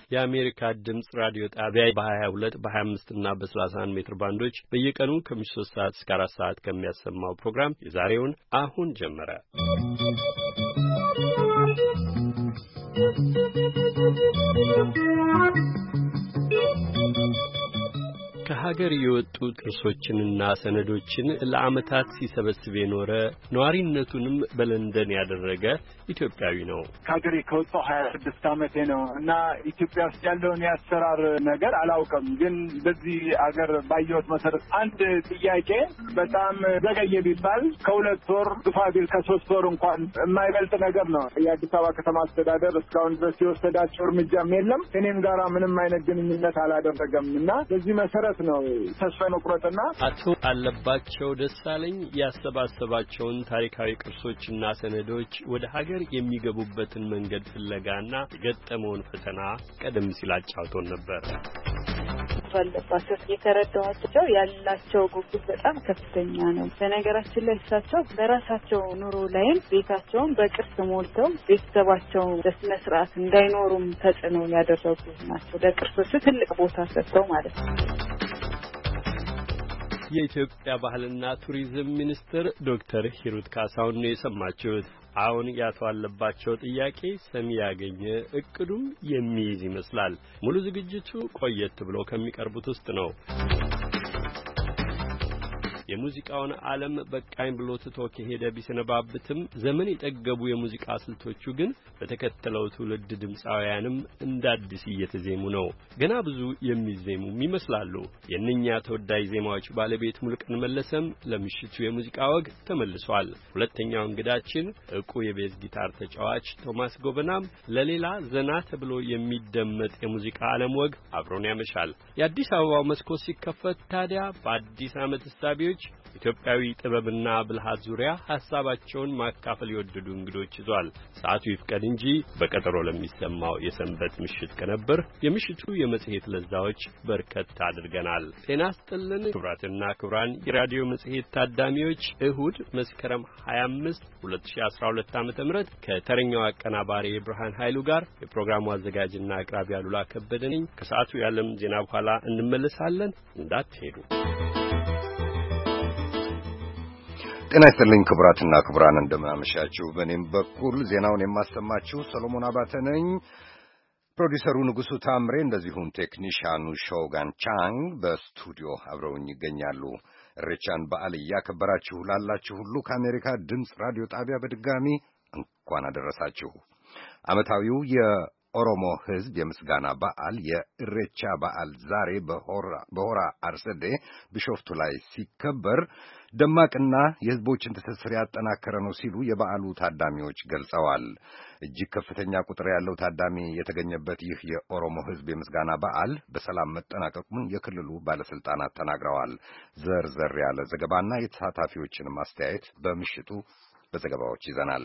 የአሜሪካ ድምጽ ራዲዮ ጣቢያ በ22 በ25 እና በ31 ሜትር ባንዶች በየቀኑ ከምሽቱ 3 ሰዓት እስከ 4 ሰዓት ከሚያሰማው ፕሮግራም የዛሬውን አሁን ጀመረ። ከሀገር የወጡ ቅርሶችንና ሰነዶችን ለዓመታት ሲሰበስብ የኖረ ነዋሪነቱንም በለንደን ያደረገ ኢትዮጵያዊ ነው። ከሀገሬ ከወጣሁ 26 ዓመቴ ነው እና ኢትዮጵያ ውስጥ ያለውን የአሰራር ነገር አላውቅም። ግን በዚህ አገር ባየሁት መሰረት አንድ ጥያቄ በጣም ዘገየ ቢባል ከ2 ወር ግፋ ቢል ከ3 ወር እንኳን የማይበልጥ ነገር ነው። የአዲስ አበባ ከተማ አስተዳደር እስካሁን ድረስ የወሰዳቸው እርምጃም የለም። እኔም ጋራ ምንም አይነት ግንኙነት አላደረገም እና በዚህ መሰረት ነው ተስፋ መቁረጥና አቶ አለባቸው ደሳለኝ ያሰባሰባቸውን ታሪካዊ ቅርሶችና ሰነዶች ወደ ሀገር የሚገቡበትን መንገድ ፍለጋና የገጠመውን ፈተና ቀደም ሲል አጫውቶን ነበር። አለባቸው የተረዳኋቸው ያላቸው ጉጉት በጣም ከፍተኛ ነው። በነገራችን ላይ እሳቸው በራሳቸው ኑሮ ላይም ቤታቸውን በቅርስ ሞልተው ቤተሰባቸው በስነ ስርዓት እንዳይኖሩም ተጽዕኖ ያደረጉ ናቸው። ለቅርሶቹ ትልቅ ቦታ ሰጥተው ማለት ነው። የኢትዮጵያ ባህልና ቱሪዝም ሚኒስትር ዶክተር ሂሩት ካሳውን ነው የሰማችሁት። አሁን ያቶ አለባቸው ጥያቄ ሰሚ ያገኘ እቅዱም የሚይዝ ይመስላል። ሙሉ ዝግጅቱ ቆየት ብሎ ከሚቀርቡት ውስጥ ነው። የሙዚቃውን ዓለም በቃኝ ብሎ ትቶ ከሄደ ቢሰነባብትም ዘመን የጠገቡ የሙዚቃ ስልቶቹ ግን በተከተለው ትውልድ ድምፃውያንም እንዳዲስ እየተዜሙ ነው። ገና ብዙ የሚዜሙም ይመስላሉ። የእነኛ ተወዳጅ ዜማዎች ባለቤት ሙሉቀን መለሰም ለምሽቱ የሙዚቃ ወግ ተመልሷል። ሁለተኛው እንግዳችን ዕውቁ የቤዝ ጊታር ተጫዋች ቶማስ ጎበናም ለሌላ ዘና ተብሎ የሚደመጥ የሙዚቃ ዓለም ወግ አብሮን ያመሻል። የአዲስ አበባው መስኮት ሲከፈት ታዲያ በአዲስ ዓመት እሳቤዎች ኢትዮጵያዊ ጥበብና ብልሃት ዙሪያ ሐሳባቸውን ማካፈል የወደዱ እንግዶች ይዟል። ሰዓቱ ይፍቀድ እንጂ በቀጠሮ ለሚሰማው የሰንበት ምሽት ቅንብር የምሽቱ የመጽሔት ለዛዎች በርከት አድርገናል። ጤና ይስጥልን ክቡራትና ክቡራን የራዲዮ መጽሔት ታዳሚዎች፣ እሁድ መስከረም 25 2012 ዓ.ም ከተረኛው አቀናባሪ ብርሃን ኃይሉ ጋር የፕሮግራሙ አዘጋጅና አቅራቢ አሉላ ከበደ ነኝ። ከሰዓቱ የዓለም ዜና በኋላ እንመለሳለን። እንዳትሄዱ። ጤና ይስጥልኝ ክቡራትና ክቡራን፣ እንደምናመሻችሁ። በእኔም በኩል ዜናውን የማሰማችሁ ሰሎሞን አባተ ነኝ። ፕሮዲሰሩ ንጉሱ ታምሬ እንደዚሁም ቴክኒሻኑ ሾጋን ቻንግ በስቱዲዮ አብረውኝ ይገኛሉ። ኢሬቻን በዓል እያከበራችሁ ላላችሁ ሁሉ ከአሜሪካ ድምፅ ራዲዮ ጣቢያ በድጋሚ እንኳን አደረሳችሁ። ዓመታዊው የኦሮሞ ሕዝብ የምስጋና በዓል የኢሬቻ በዓል ዛሬ በሆራ አርሰዴ ቢሾፍቱ ላይ ሲከበር ደማቅና የሕዝቦችን ትስስር ያጠናከረ ነው ሲሉ የበዓሉ ታዳሚዎች ገልጸዋል። እጅግ ከፍተኛ ቁጥር ያለው ታዳሚ የተገኘበት ይህ የኦሮሞ ሕዝብ የምስጋና በዓል በሰላም መጠናቀቁን የክልሉ ባለስልጣናት ተናግረዋል። ዘርዘር ያለ ዘገባና የተሳታፊዎችን አስተያየት በምሽቱ በዘገባዎች ይዘናል።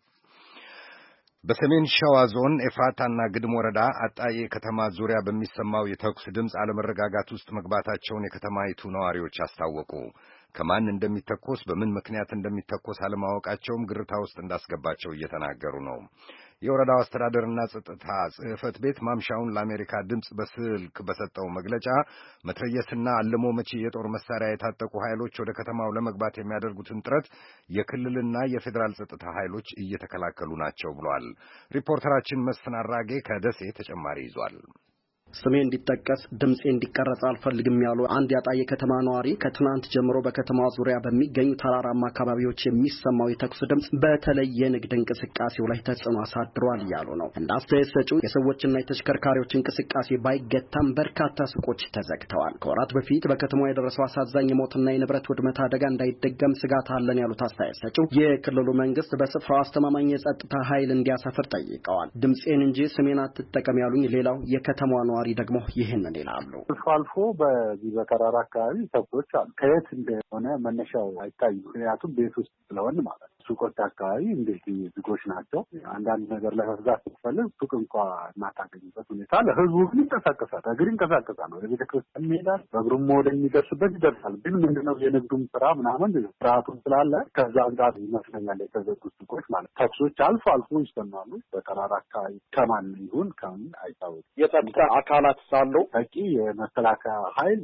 በሰሜን ሸዋ ዞን ኤፍራታና ግድም ወረዳ አጣዬ ከተማ ዙሪያ በሚሰማው የተኩስ ድምፅ አለመረጋጋት ውስጥ መግባታቸውን የከተማይቱ ነዋሪዎች አስታወቁ። ከማን እንደሚተኮስ በምን ምክንያት እንደሚተኮስ አለማወቃቸውም ግርታ ውስጥ እንዳስገባቸው እየተናገሩ ነው። የወረዳው አስተዳደርና ጸጥታ ጽሕፈት ቤት ማምሻውን ለአሜሪካ ድምፅ በስልክ በሰጠው መግለጫ መትረየስና አልሞ መቺ የጦር መሳሪያ የታጠቁ ኃይሎች ወደ ከተማው ለመግባት የሚያደርጉትን ጥረት የክልልና የፌዴራል ጸጥታ ኃይሎች እየተከላከሉ ናቸው ብሏል። ሪፖርተራችን መስፍን አራጌ ከደሴ ተጨማሪ ይዟል። ስሜ እንዲጠቀስ ድምጼ እንዲቀረጽ አልፈልግም ያሉ አንድ ያጣየ ከተማ ነዋሪ ከትናንት ጀምሮ በከተማዋ ዙሪያ በሚገኙ ተራራማ አካባቢዎች የሚሰማው የተኩስ ድምጽ በተለይ የንግድ እንቅስቃሴው ላይ ተጽዕኖ አሳድሯል ያሉ ነው። እንደ አስተያየት ሰጪው የሰዎችና የተሽከርካሪዎች እንቅስቃሴ ባይገታም በርካታ ሱቆች ተዘግተዋል። ከወራት በፊት በከተማዋ የደረሰው አሳዛኝ ሞትና የንብረት ውድመት አደጋ እንዳይደገም ስጋት አለን ያሉት አስተያየት ሰጪው የክልሉ መንግስት በስፍራው አስተማማኝ የጸጥታ ኃይል እንዲያሰፍር ጠይቀዋል። ድምጼን እንጂ ስሜን አትጠቀም ያሉኝ ሌላው የከተማዋ ነዋሪ ደግሞ ይህንን ይላሉ። አልፎ በዚህ በተራራ አካባቢ ሰዎች አሉ። ከየት እንደሆነ መነሻው አይታይም። ምክንያቱም ቤት ውስጥ ስለሆነ ማለት ነው። ሱቆች አካባቢ እንደዚህ ዝጎች ናቸው። አንዳንድ ነገር ለመግዛት ስትፈልግ ሱቅ እንኳን ማታገኝበት ሁኔታ ለህዝቡ ግን ይንቀሳቀሳል፣ እግር ይንቀሳቀሳል፣ ወደ ቤተክርስቲያን ይሄዳል፣ በእግሩም ወደሚደርስበት ይደርሳል። ግን ምንድነው የንግዱም ስራ ምናምን ስርዓቱም ስላለ ከዛ አንጻር ይመስለኛል የተዘጉ ሱቆች ማለት ተኩሶች አልፎ አልፎ ይሰማሉ። በተራራ አካባቢ ከማን ይሁን ከምን አይታወቅም። የጸጥታ አካላት ሳሉ በቂ የመከላከያ ኃይል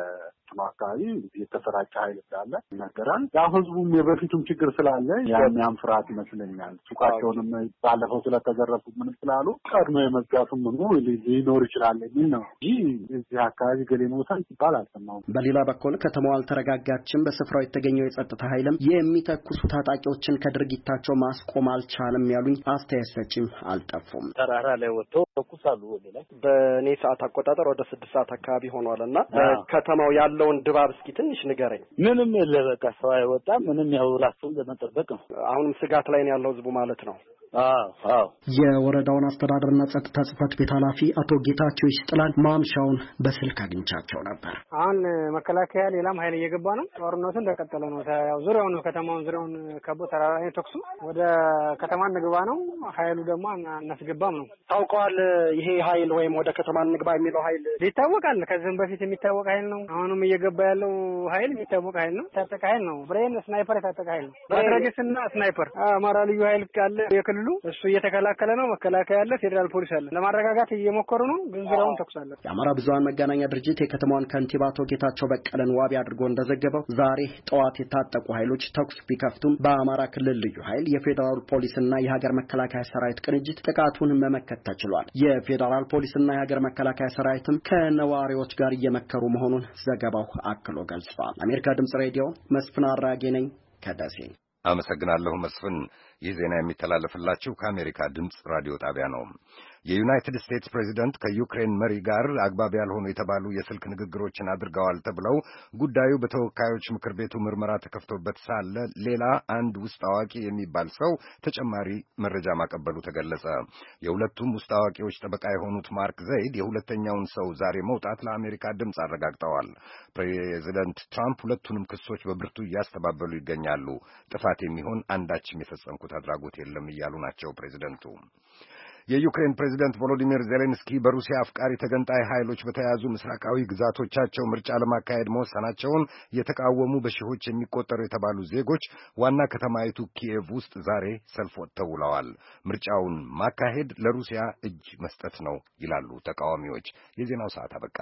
አካባቢ የተሰራጨ ኃይል እንዳለ ይነገራል። ያ ህዝቡም የበፊቱም ችግር ስላለ ያኛም ፍርሃት ይመስለኛል። ሱቃቸውንም ባለፈው ስለተዘረፉ ምንም ስላሉ ቀድሞ የመዝጋቱም ምኑ ሊኖር ይችላል የሚል ነው። ይህ እዚህ አካባቢ ገሌ ሞታል ሲባል አልሰማሁም። በሌላ በኩል ከተማዋ አልተረጋጋችም። በስፍራው የተገኘው የጸጥታ ኃይልም የሚተኩሱ ታጣቂዎችን ከድርጊታቸው ማስቆም አልቻለም ያሉኝ አስተያየት ሰጪም አልጠፉም። ተራራ ላይ ወጥተው ተኩሳሉ። ወደ ላይ በኔ ሰዓት አቆጣጠር ወደ 6 ሰዓት አካባቢ ሆኗልና ከተማው ያለውን ድባብ እስኪ ትንሽ ንገረኝ። ምንም የለ በቃ ሰው አይወጣም። ምንም ያው ራሱን ለመጠበቅ ነው። አሁንም ስጋት ላይ ነው ያለው ህዝቡ ማለት ነው። አዎ የወረዳውን አስተዳደርና ጸጥታ ጽሕፈት ቤት ኃላፊ አቶ ጌታቸው ይስጥላል ማምሻውን በስልክ አግኝቻቸው ነበር። አሁን መከላከያ ሌላም ኃይል እየገባ ነው። ጦርነቱ እንደቀጠለ ነው። ያው ዙሪያውን ከተማውን ዙሪያውን ከቦ ተራራ ላይ ተኩሱ ወደ ከተማ እንግባ ነው። ኃይሉ ደግሞ እናስገባም ነው። ታውቀዋል። ይሄ ኃይል ወይም ወደ ከተማ እንግባ የሚለው ኃይል ይታወቃል። ከዚህም በፊት የሚታወቅ ኃይል ነው። አሁንም እየገባ ያለው ኃይል የሚታወቅ ኃይል ነው። ታጠቀ ኃይል ነው። ብሬን ስናይፐር የታጠቀ ኃይል ነው። ማትረጊስና ስናይፐር አማራ ልዩ ኃይል ካለ የክልሉ እሱ እየተከላከለ ነው። መከላከያ ያለ፣ ፌደራል ፖሊስ አለ። ለማረጋጋት እየሞከሩ ነው። ግን ዙሪያውን ተኩሳለ። የአማራ ብዙሃን መገናኛ ድርጅት የከተማዋን ከንቲባ አቶ ጌታቸው በቀለን ዋቢ አድርጎ እንደዘገበው ዛሬ ጠዋት የታጠቁ ኃይሎች ተኩስ ቢከፍቱም በአማራ ክልል ልዩ ኃይል የፌደራል ፖሊስና የሀገር መከላከያ ሰራዊት ቅንጅት ጥቃቱን መመከት ተችሏል። የፌደራል ፖሊስና የሀገር መከላከያ ሰራዊትም ከነዋሪዎች ጋር እየመከሩ መሆኑን ዘገባው አክሎ ገልጿል። አሜሪካ ድምጽ ሬዲዮ መስፍን አራጌ ነኝ ከደሴ። አመሰግናለሁ መስፍን። ይህ ዜና የሚተላለፍላችሁ ከአሜሪካ ድምጽ ራዲዮ ጣቢያ ነው። የዩናይትድ ስቴትስ ፕሬዚደንት ከዩክሬን መሪ ጋር አግባብ ያልሆኑ የተባሉ የስልክ ንግግሮችን አድርገዋል ተብለው ጉዳዩ በተወካዮች ምክር ቤቱ ምርመራ ተከፍቶበት ሳለ ሌላ አንድ ውስጥ አዋቂ የሚባል ሰው ተጨማሪ መረጃ ማቀበሉ ተገለጸ። የሁለቱም ውስጥ አዋቂዎች ጠበቃ የሆኑት ማርክ ዘይድ የሁለተኛውን ሰው ዛሬ መውጣት ለአሜሪካ ድምጽ አረጋግጠዋል። ፕሬዚደንት ትራምፕ ሁለቱንም ክሶች በብርቱ እያስተባበሉ ይገኛሉ። ጥፋት የሚሆን አንዳችም የፈጸምኩት አድራጎት የለም እያሉ ናቸው ፕሬዚደንቱ። የዩክሬን ፕሬዚደንት ቮሎዲሚር ዜሌንስኪ በሩሲያ አፍቃሪ ተገንጣይ ኃይሎች በተያዙ ምስራቃዊ ግዛቶቻቸው ምርጫ ለማካሄድ መወሰናቸውን የተቃወሙ በሺዎች የሚቆጠሩ የተባሉ ዜጎች ዋና ከተማይቱ ኪየቭ ውስጥ ዛሬ ሰልፍ ወጥተው ውለዋል። ምርጫውን ማካሄድ ለሩሲያ እጅ መስጠት ነው ይላሉ ተቃዋሚዎች። የዜናው ሰዓት አበቃ።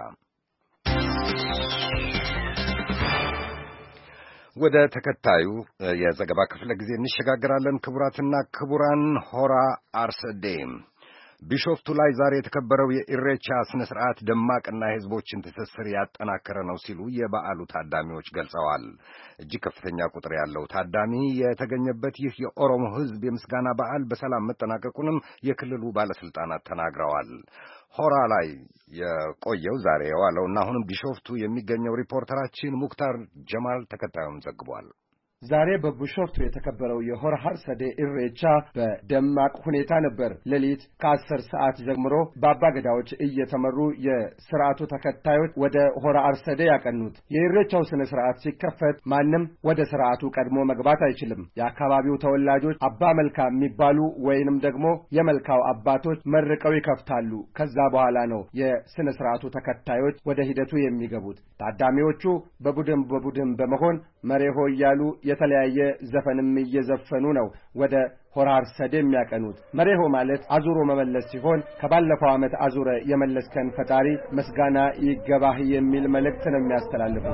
ወደ ተከታዩ የዘገባ ክፍለ ጊዜ እንሸጋግራለን። ክቡራትና ክቡራን፣ ሆራ አርሰዴ ቢሾፍቱ ላይ ዛሬ የተከበረው የኢሬቻ ስነ ስርዓት ደማቅና የሕዝቦችን ትስስር ያጠናከረ ነው ሲሉ የበዓሉ ታዳሚዎች ገልጸዋል። እጅግ ከፍተኛ ቁጥር ያለው ታዳሚ የተገኘበት ይህ የኦሮሞ ሕዝብ የምስጋና በዓል በሰላም መጠናቀቁንም የክልሉ ባለስልጣናት ተናግረዋል። ሆራ ላይ የቆየው ዛሬ የዋለውና አሁንም ቢሾፍቱ የሚገኘው ሪፖርተራችን ሙክታር ጀማል ተከታዩን ዘግቧል። ዛሬ በቢሾፍቱ የተከበረው የሆራ ሀርሰዴ ኢሬቻ በደማቅ ሁኔታ ነበር። ሌሊት ከ10 ሰዓት ጀምሮ በአባገዳዎች እየተመሩ የስርዓቱ ተከታዮች ወደ ሆራ አርሰዴ ያቀኑት። የኢሬቻው ስነ ስርዓት ሲከፈት ማንም ወደ ስርዓቱ ቀድሞ መግባት አይችልም። የአካባቢው ተወላጆች አባ መልካ የሚባሉ ወይንም ደግሞ የመልካው አባቶች መርቀው ይከፍታሉ። ከዛ በኋላ ነው የስነ ስርዓቱ ተከታዮች ወደ ሂደቱ የሚገቡት። ታዳሚዎቹ በቡድን በመሆን መሬሆ እያሉ የተለያየ ዘፈንም እየዘፈኑ ነው ወደ ሆራ አርሰዴ የሚያቀኑት። መሬሆ ማለት አዙሮ መመለስ ሲሆን ከባለፈው ዓመት አዙረ የመለስከን ፈጣሪ ምስጋና ይገባህ የሚል መልእክት ነው የሚያስተላልፉት።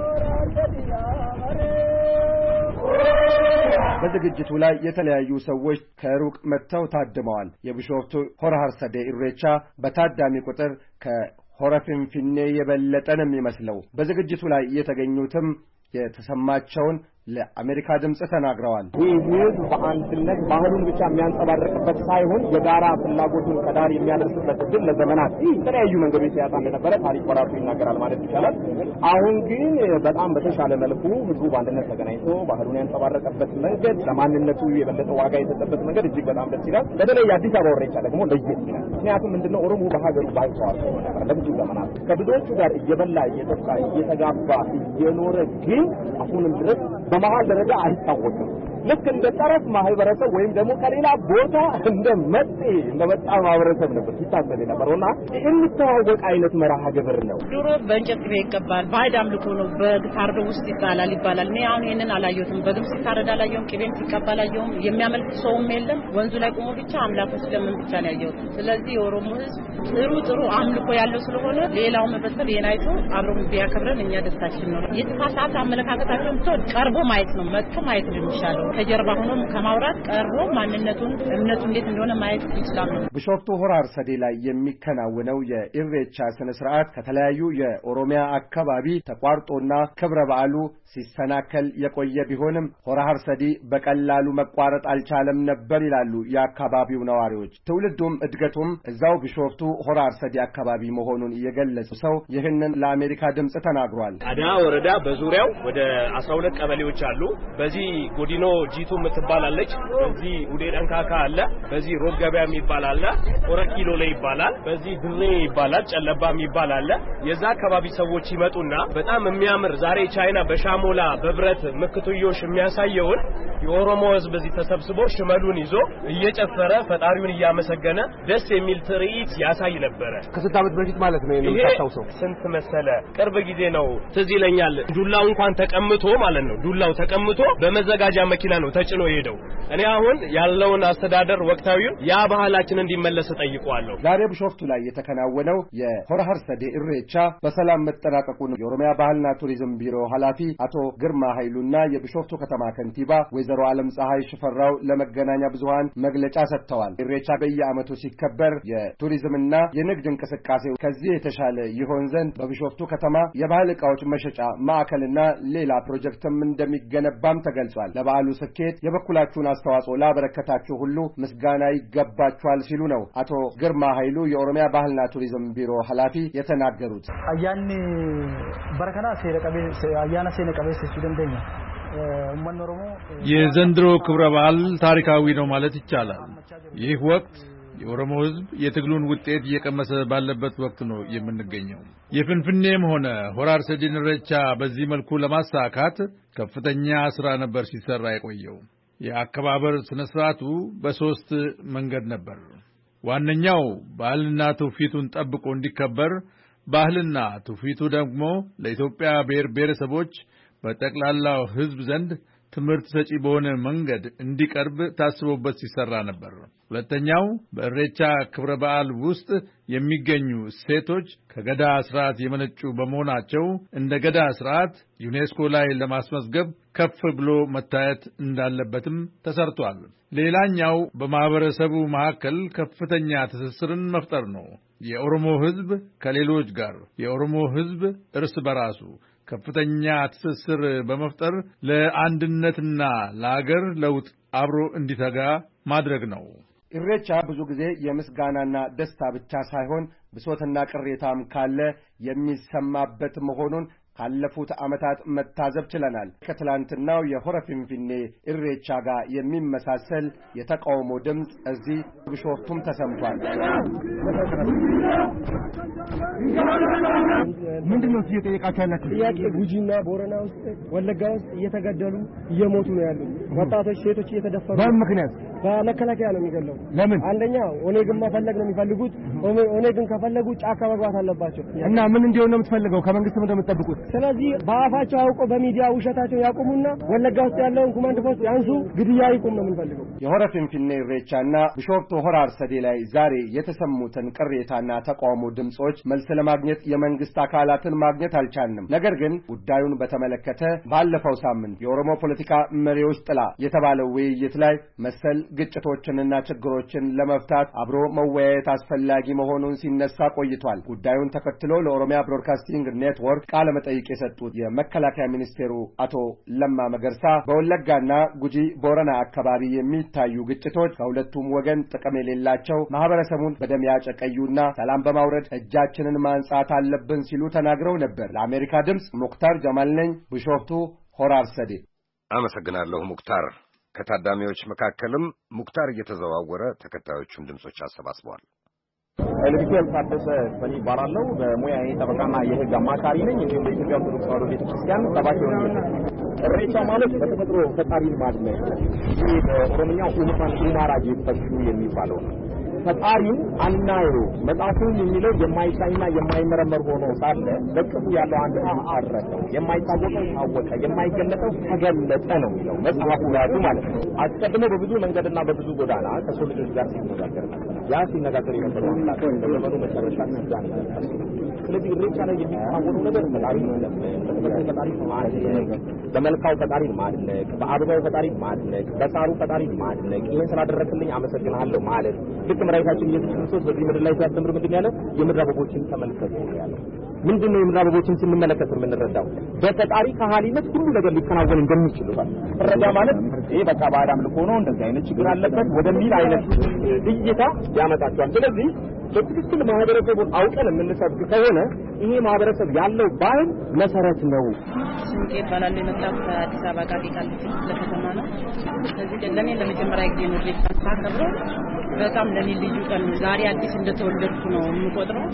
በዝግጅቱ ላይ የተለያዩ ሰዎች ከሩቅ መጥተው ታድመዋል። የቢሾፍቱ ሆራ አርሰዴ ኢሬቻ በታዳሚ ቁጥር ከሆራ ፊንፊኔ የበለጠ ነው የሚመስለው። በዝግጅቱ ላይ የተገኙትም የተሰማቸውን ለአሜሪካ ድምጽ ተናግረዋል። ይህ በአንድነት ባህሉን ብቻ የሚያንጸባርቅበት ሳይሆን የጋራ ፍላጎቱን ከዳር የሚያደርስበት እድል ለዘመናት የተለያዩ መንገዶች ሲያጣ እንደነበረ ታሪክ በራሱ ይናገራል ማለት ይቻላል። አሁን ግን በጣም በተሻለ መልኩ ህዝቡ በአንድነት ተገናኝቶ ባህሉን ያንጸባረቀበት መንገድ፣ ለማንነቱ የበለጠ ዋጋ የሰጠበት መንገድ እጅግ በጣም ደስ ይላል። በተለይ የአዲስ አበባ ኢሬቻ ደግሞ ለየት ይላል። ምክንያቱም ምንድነው ኦሮሞ በሀገሩ ባይተዋር ነበር ለብዙ ዘመናት ከብዙዎቹ ጋር እየበላ እየጠጣ እየተጋባ እየኖረ ግን አሁንም ድረስ በመሃል ደረጃ አይታወቅም። ልክ እንደ ጠረፍ ማህበረሰብ ወይም ደግሞ ከሌላ ቦታ እንደመጣ ማህበረሰብ ነበር ሲታሰብ የነበረውና የሚተዋወቅ አይነት መርሃ ግብር ነው። ድሮ በእንጨት ቅቤ ይቀባል፣ ባዕድ አምልኮ ነው፣ በግታርዶ ውስጥ ይባላል። እኔ አሁን ይሄንን አላየሁትም። በግብጽ ሲታረድ አላየሁም፣ ቅቤም ሲቀባ አላየሁም። የሚያመልክ ሰውም የለም። ወንዙ ላይ ቆሞ ብቻ አምላኩ ስለምን ብቻ ነው ያየሁት። ስለዚህ የኦሮሞ ህዝብ ጥሩ አምልኮ ያለው ስለሆነ ሌላው መበተል የናይቶ አብሮም ቢያከብረን እኛ ደስታችን ነው። የተፋሳተ አመለካከታቸውን ቀርቦ ማየት ነው መጥቶ ማየት እንደሚሻለው ከጀርባ ሆኖ ከማውራት ቀርቦ ማንነቱን እምነቱ እንዴት እንደሆነ ማየት ይችላል። ቢሾፍቱ ሆራ አርሰዴ ላይ የሚከናወነው የኢሬቻ ስነ ስርዓት ከተለያዩ የኦሮሚያ አካባቢ ተቋርጦና ክብረ በዓሉ ሲሰናከል የቆየ ቢሆንም ሆራ አርሰዴ በቀላሉ መቋረጥ አልቻለም ነበር ይላሉ የአካባቢው ነዋሪዎች። ትውልዱም እድገቱም እዛው ቢሾፍቱ ሆራ አርሰዴ አካባቢ መሆኑን የገለጹ ሰው ይህንን ለአሜሪካ ድምጽ ተናግሯል። አዳ ወረዳ በዙሪያው ወደ 12 ቀበሌዎች አሉ። በዚህ ጎዲኖ ጂቱ የምትባላለች፣ በዚህ ውዴ ደንካካ አለ፣ በዚህ ሮብ ገበያ የሚባል አለ፣ ኦረኪሎ ላይ ይባላል፣ በዚህ ድሬ ይባላል፣ ጨለባ የሚባል አለ። የዛ አካባቢ ሰዎች ይመጡና በጣም የሚያምር ዛሬ ቻይና በሻሞላ በብረት ምክትዮሽ የሚያሳየውን የኦሮሞ ህዝብ እዚህ ተሰብስቦ ሽመሉን ይዞ እየጨፈረ ፈጣሪውን እያመሰገነ ደስ የሚል ትርኢት ያሳይ ነበር። ከስንት ዓመት በፊት ማለት ነው የምታስታውሰው? ስንት መሰለ? ቅርብ ጊዜ ነው። ትዝ ይለኛል። ዱላው እንኳን ተቀምጦ ማለት ነው ዱላው ተቀምጦ በመዘጋጃ መኪና ነው ተጭኖ ሄደው። እኔ አሁን ያለውን አስተዳደር ወቅታዊውን ያ ባህላችን እንዲመለስ ጠይቀዋለሁ። ዛሬ ቢሾፍቱ ላይ የተከናወነው የሆራ አርሰዴ ኢሬቻ በሰላም መጠናቀቁን የኦሮሚያ ባህልና ቱሪዝም ቢሮ ኃላፊ አቶ ግርማ ኃይሉና የቢሾፍቱ ከተማ ከንቲባ ወይዘሮ ዓለም ፀሐይ ሽፈራው ለመገናኛ ብዙሃን መግለጫ ሰጥተዋል። ኢሬቻ በየዓመቱ ሲከበር የቱሪዝምና የንግድ እንቅስቃሴው ከዚህ የተሻለ ይሆን ዘንድ በቢሾፍቱ ከተማ የባህል ዕቃዎች መሸጫ ማዕከልና ሌላ ፕሮጀክትም እንደሚገነባም ተገልጿል። ለበዓሉ ስኬት የበኩላችሁን አስተዋጽኦ ላበረከታችሁ ሁሉ ምስጋና ይገባችኋል ሲሉ ነው አቶ ግርማ ኃይሉ የኦሮሚያ ባህልና ቱሪዝም ቢሮ ኃላፊ የተናገሩት። አያኒ በረከና አያና ሴነቀበስ ሲደንደኛ የዘንድሮ ክብረ በዓል ታሪካዊ ነው ማለት ይቻላል። ይህ ወቅት የኦሮሞ ህዝብ የትግሉን ውጤት እየቀመሰ ባለበት ወቅት ነው የምንገኘው። የፍንፍኔም ሆነ ሆራ አርሰዴ ኢሬቻ በዚህ መልኩ ለማሳካት ከፍተኛ ስራ ነበር ሲሰራ የቆየው። የአከባበር ስነ ስርዓቱ በሶስት መንገድ ነበር። ዋነኛው ባህልና ትውፊቱን ጠብቆ እንዲከበር፣ ባህልና ትውፊቱ ደግሞ ለኢትዮጵያ ብሔር ብሔረሰቦች በጠቅላላው ህዝብ ዘንድ ትምህርት ሰጪ በሆነ መንገድ እንዲቀርብ ታስቦበት ሲሰራ ነበር። ሁለተኛው በኢሬቻ ክብረ በዓል ውስጥ የሚገኙ እሴቶች ከገዳ ስርዓት የመነጩ በመሆናቸው እንደ ገዳ ስርዓት ዩኔስኮ ላይ ለማስመዝገብ ከፍ ብሎ መታየት እንዳለበትም ተሰርቷል። ሌላኛው በማህበረሰቡ መካከል ከፍተኛ ትስስርን መፍጠር ነው። የኦሮሞ ህዝብ ከሌሎች ጋር፣ የኦሮሞ ህዝብ እርስ በራሱ ከፍተኛ ትስስር በመፍጠር ለአንድነትና ለሀገር ለውጥ አብሮ እንዲተጋ ማድረግ ነው። ኢሬቻ ብዙ ጊዜ የምስጋናና ደስታ ብቻ ሳይሆን ብሶትና ቅሬታም ካለ የሚሰማበት መሆኑን ካለፉት ዓመታት መታዘብ ችለናል። ከትላንትናው የሆረ ፊንፊኔ ኢሬቻ ጋር የሚመሳሰል የተቃውሞ ድምፅ እዚህ ቢሾፍቱም ተሰምቷል። ምንድነው እየጠየቃችሁ ያላችሁ ጥያቄ? ጉጂና ቦረና ውስጥ ወለጋ ውስጥ እየተገደሉ እየሞቱ ነው ያሉት ወጣቶች፣ ሴቶች እየተደፈሩ። በምን ምክንያት? በመከላከያ ነው የሚገለው። ለምን? አንደኛ ኦኔግን መፈለግ ነው የሚፈልጉት። ኦኔግን ከፈለጉ ጫካ መግባት አለባቸው። እና ምን እንዲሆን ነው የምትፈልገው? ከመንግስት ምን እንደምትጠብቁት? ስለዚህ በአፋቸው አውቆ በሚዲያ ውሸታቸው ያቁሙና ወለጋ ውስጥ ያለውን ኮማንድ ፖስት ያንሱ፣ ግድያ ይቁም ነው የምንፈልገው። የሆረ ፊንፊኔ ኢሬቻና ቢሾፍቱ ሆራ አርሰዴ ላይ ዛሬ የተሰሙትን ቅሬታና ተቃውሞ ድምጾች መልስ ለማግኘት የመንግስት አካላትን ማግኘት አልቻልንም። ነገር ግን ጉዳዩን በተመለከተ ባለፈው ሳምንት የኦሮሞ ፖለቲካ መሪዎች ጥላ የተባለው ውይይት ላይ መሰል ግጭቶችንና ችግሮችን ለመፍታት አብሮ መወያየት አስፈላጊ መሆኑን ሲነሳ ቆይቷል። ጉዳዩን ተከትሎ ለኦሮሚያ ብሮድካስቲንግ ኔትወርክ ቃለ መጠይቅ የሰጡት የመከላከያ ሚኒስቴሩ አቶ ለማ መገርሳ በወለጋና ጉጂ ቦረና አካባቢ የሚታዩ ግጭቶች ከሁለቱም ወገን ጥቅም የሌላቸው፣ ማህበረሰቡን በደም ያጨቀዩና ሰላም በማውረድ እጃችንን ማንጻት አለብን ሲሉ ተናግረው ነበር። ለአሜሪካ ድምጽ ሙክታር ጀማል ነኝ፣ ቢሾፍቱ ሆራ አርሰዴ። አመሰግናለሁ ሙክታር። ከታዳሚዎች መካከልም ሙክታር እየተዘዋወረ ተከታዮቹን ድምጾች አሰባስበዋል። ኤልቢኬል ታደሰ ፈኒ ይባላለሁ። በሙያዬ ጠበቃና የህግ አማካሪ ነኝ። እንዲሁም በኢትዮጵያ ኦርቶዶክስ ተዋሕዶ ቤተክርስቲያን ሰባኪ ነኝ። ኢሬቻ ማለት በተፈጥሮ ፈጣሪን ማድነቅ ይሄ በኦሮምኛው ኡማራ ጌፈሹ የሚባለው ነው። ፈጣሪን አናየው መጽሐፉን የሚለው የማይታይና የማይመረመር ሆኖ ሳለ በቅጡ ያለው አንድ አረፈው የማይታወቀው ታወቀ የማይገለጠው ተገለጠ ነው የሚለው መጽሐፉ ላይ ማለት ነው። አስቀድሞ በብዙ መንገድና በብዙ ጎዳና ከሰው ልጆች ጋር ሲነጋገር ነበር። ያ ሲነጋገር የነበረው አምላክ በዘመኑ መጨረሻ ሲዛን ነበር። ስለዚህ ኢሬቻ ላይ የሚታወቀው ነገር ፈጣሪ ነው። ፈጣሪ ማድነቅ፣ በመልካው ፈጣሪ ማድነቅ፣ በአበባው ፈጣሪ ማድነቅ፣ በሳሩ ፈጣሪ ማድነቅ፣ ይሄን ስላደረክልኝ አመሰግናለሁ ማለት ልክ መድኃኒታችን ኢየሱስ ክርስቶስ በዚህ ምድር ላይ ሲያስተምር ምንድን ያለው የምድር አበቦችን ተመልከቱ ያለው ምንድነው? የምድር አበቦችን ስንመለከት የምንረዳው በፈጣሪ ከሃሊነት ሁሉ ነገር ሊከናወን እንደሚችል ነው። ፍረጃ ማለት ይሄ በቃ ባዕድ አምልኮ ነው፣ እንደዚህ አይነት ችግር አለበት ወደሚል አይነት እይታ ያመጣቸዋል። ስለዚህ በትክክል ማህበረሰቡን አውቀን የምንሰብክ ከሆነ ይሄ ማህበረሰብ ያለው ባህል መሰረት ነው። ስንቄ ይባላል። የመጣው ከአዲስ አበባ ጋር ቃሊቲ ለከተማ ነው። ስለዚህ ለኔ ለመጀመሪያ ጊዜ ነው ኢሬቻ ሳከብረው በጣም ለኔ ልዩ ቀን ነው። ዛሬ አዲስ እንደተወለድኩ ነው የምቆጥረው።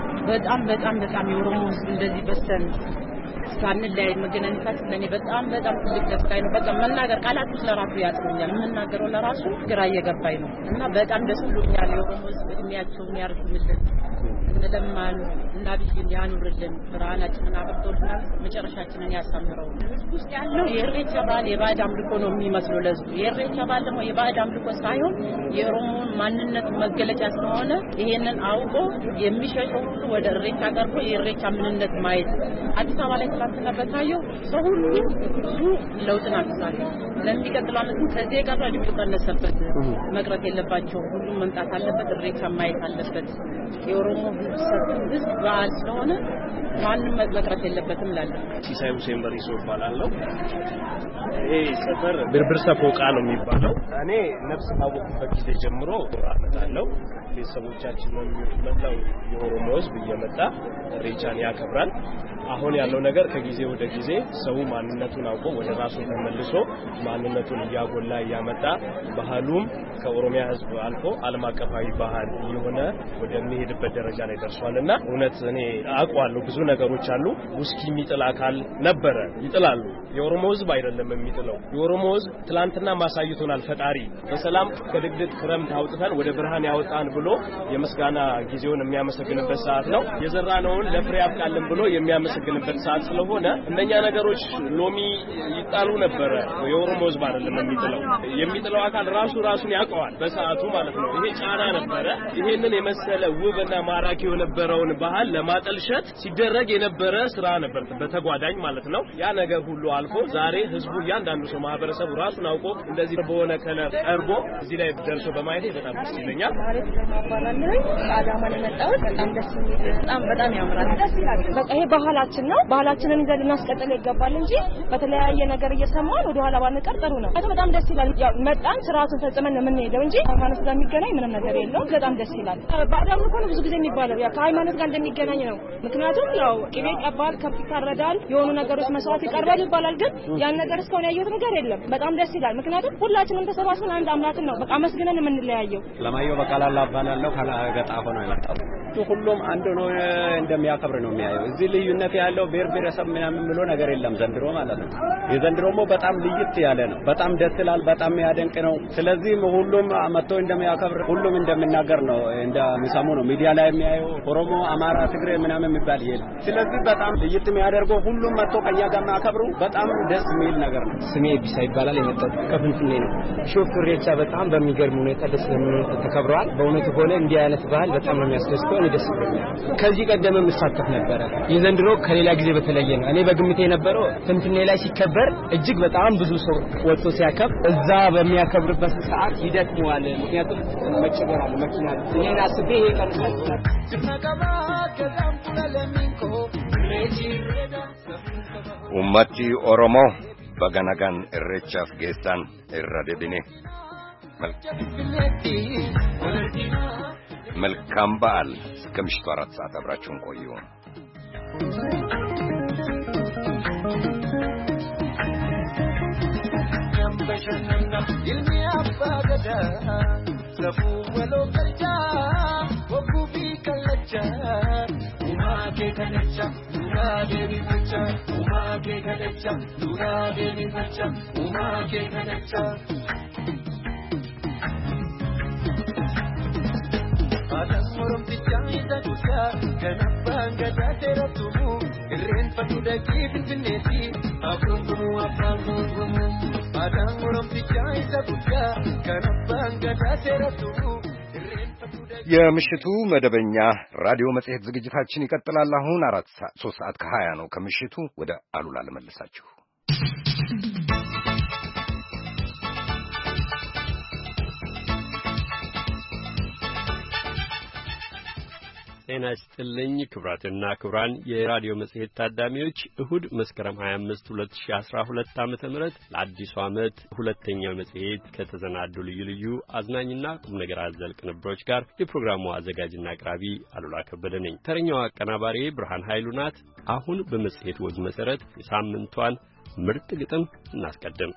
በጣም የኦሮሞ ህዝብ እንደዚህ በሰን ሳንለያይ መገናኘታችን ለኔ በጣም ትልቅ ደስታ ነው። በቃ መናገር ቃላት ለራሱ ያስፈልጋል። የምናገረው ለራሱ ግራ እየገባኝ ነው እና በጣም ደስ ብሎኛል። የኦሮሞ ህዝብ እድሜያቸውን ያርዝምልን፣ እንለማን እና ቢሽን ያኑርልን፣ ብርሃናችንን አብርቶልናል፣ መጨረሻችንን ያሳምረው። ውስጥ ያለው የኢሬቻ በዓል የባዕድ አምልኮ ነው የሚመስለው ለህዝቡ። የኢሬቻ በዓል ደግሞ የባዕድ አምልኮ ሳይሆን የኦሮሞ ማንነት መገለጫ ስለሆነ ይሄንን አውቆ የሚሸሸው ሁሉ ወደ ኢሬቻ ቀርቦ የኢሬቻ ምንነት ማየት አዲስ አበባ ላይ ትናንትና በታየው ሰው ሁሉ ብዙ ለውጥን አሳለ። ለሚቀጥለው ዓመት ከዚህ ጋር ሊቀነሰበት መቅረት የለባቸው። ሁሉም መምጣት አለበት፣ ኢሬቻ ማየት አለበት። የኦሮሞ ህዝብ በዓል ስለሆነ ማንም መቅረት የለበትም ላለው ሲሳይ ሁሴን በሪሶ ይባላልው። ይሄ ሰፈር ብርብር ሰፎቃ ነው የሚባለው። እኔ ነፍስ ታወቅበት ጊዜ ጀምሮ አመጣለሁ። ቤተሰቦቻችን መላው የኦሮሞ ህዝብ እየመጣ ኢሬቻን ያከብራል። አሁን ያለው ነገር ከጊዜ ወደ ጊዜ ሰው ማንነቱን አውቆ ወደ ራሱ ተመልሶ ማንነቱን እያጎላ እያመጣ ባህሉም ከኦሮሚያ ህዝብ አልፎ ዓለም አቀፋዊ ባህል የሆነ ወደሚሄድበት ደረጃ ላይ ደርሷልና እውነት እኔ አውቀዋለሁ። ብዙ ነገሮች አሉ። ውስኪ የሚጥል አካል ነበረ፣ ይጥላሉ። የኦሮሞ ህዝብ አይደለም የሚጥለው። የኦሮሞ ህዝብ ትላንትና ማሳይቶናል። ፈጣሪ በሰላም ከድቅድቅ ክረምት አውጥተን ወደ ብርሃን ያወጣን ብሎ የምስጋና ጊዜውን የሚያመሰግንበት ሰዓት ነው። የዘራነውን ለፍሬ ያብቃልን ብሎ የሚያመሰግንበት ሰዓት ስለሆነ እነኛ ነገሮች ሎሚ ይጣሉ ነበረ። የኦሮሞ ህዝብ አይደለም የሚጥለው አካል ራሱን ያውቀዋል በሰዓቱ ማለት ነው። ይሄ ጫና ነበረ። ይሄንን የመሰለ ውብና ማራኪ የነበረውን ባህል ለማጠልሸት ሲደረግ የነበረ ስራ ነበር በተጓዳኝ ማለት ነው። ያ ነገር ሁሉ አልፎ ዛሬ ህዝቡ እያንዳንዱ ሰው ማህበረሰቡ ራሱን አውቆ እንደዚህ በሆነ ከለር ቀርቦ እዚህ ላይ ደርሶ በማየት በጣም ደስ ይለኛል። አዳማ ነው የመጣሁት። በጣም ደስ የሚል በጣም ያምራል። ደስ ይላል። በቃ ይሄ ባህላችን ነው። ባህላችንን ይዘን ልናስቀጥል ይገባል እንጂ በተለያየ ነገር እየሰማን ወደ ኋላ ባንቀር ጥሩ ነው። በጣም ደስ ይላል። ያው መጣን ስርዓቱን ፈጽመን ነው የምንሄደው እንጂ ሃይማኖት ጋር የሚገናኝ ምንም ነገር የለውም። በጣም ደስ ይላል። ባዳም እኮ ብዙ ጊዜ የሚባለው ያ ከሃይማኖት ጋር እንደሚገናኝ ነው። ምክንያቱም ያው ቅቤ ይቀባል፣ ከብት ይታረዳል፣ የሆኑ ነገሮች መስዋዕት ይቀርባል ይባላል። ግን ያን ነገር እስካሁን ያየሁት ነገር የለም። በጣም ደስ ይላል። ምክንያቱም ሁላችንም ተሰባስበን አንድ አምላክን ነው በቃ መስግነን የምንለያየው። ለማየው በቃላላ ባላለው ከገጣ ሆኖ አይመጣም። ሁሉም አንድ ነው እንደሚያከብር ነው የሚያየው። እዚህ ልዩነት ያለው ብሔር ብሔረሰብ ምናምን ብሎ ነገር የለም ዘንድሮ ማለት ነው። የዘንድሮሞ በጣም ልይት ያለ ነው። በጣም ደስ ይላል። በጣም የሚያደንቅ ነው። ስለዚህ ሁሉም መጥቶ እንደሚያከብር ሁሉም እንደሚናገር ነው እንደሚሰሙ ነው ሚዲያ ላይ የሚያየው። ኦሮሞ፣ አማራ፣ ትግሬ ምናምን የሚባል የለም። ስለዚህ በጣም ልይት የሚያደርገው ሁሉም መጥቶ ከኛ ጋር ማከብሩ በጣም ደስ የሚል ነገር ነው። ስሜ ቢሳ ይባላል። የመጣሁት ከፍንፍኔ ነው። ሾፍ ኢሬቻ በጣም በሚገርም ሁኔታ ደስ ተከብረዋል። በእውነቱ ሆነ እንዲህ አይነት ባህል በጣም ነው የሚያስደስተው። እኔ ደስ ብሎኛል። ከዚህ ቀደም መሳተፍ ነበረ። የዘንድሮ ከሌላ ጊዜ በተለየ ነው። እኔ በግምቴ የነበረው ፍንፍኔ ላይ ሲከበር እጅግ በጣም ብዙ ሰው ወጥቶ ሲያከብር እዛ በሚያከብርበት ሰዓት ይደክመዋል። ምክንያቱም መጨመር አለ መኪና እኔን አስቤ ይሄ ቀርቷል። ኡመቲ ኦሮሞ በገናጋን ኢሬቻፍ ጌሳን ኢራደብኔ መልካም በዓል። እስከ ምሽቱ 4 ሰዓት አብራችሁን ቆዩ። Safu walo kalja, wakubi kalja, umad ke kalecha dura devi facha uma ke kalecha dura devi facha uma ke kalecha Adammorum pichayda kusa kanapanga dateratumu irren patudaki finfineti afungumu afangumu Adammorum pichayda kusa kanapanga dateratumu የምሽቱ መደበኛ ራዲዮ መጽሔት ዝግጅታችን ይቀጥላል። አሁን 3:20 ነው ከምሽቱ። ወደ አሉላ ልመልሳችሁ። ጤና ይስጥልኝ ክቡራትና ክቡራን የራዲዮ መጽሔት ታዳሚዎች እሁድ መስከረም 25 2012 ዓ.ም ለአዲሱ ዓመት ሁለተኛው መጽሔት ከተሰናዱ ልዩ ልዩ አዝናኝና ቁም ነገር አዘል ቅንብሮች ጋር የፕሮግራሙ አዘጋጅና አቅራቢ አሉላ ከበደ ነኝ። ተረኛው አቀናባሪ ብርሃን ኃይሉ ናት። አሁን በመጽሔት ወግ መሰረት የሳምንቷን ምርጥ ግጥም እናስቀድም።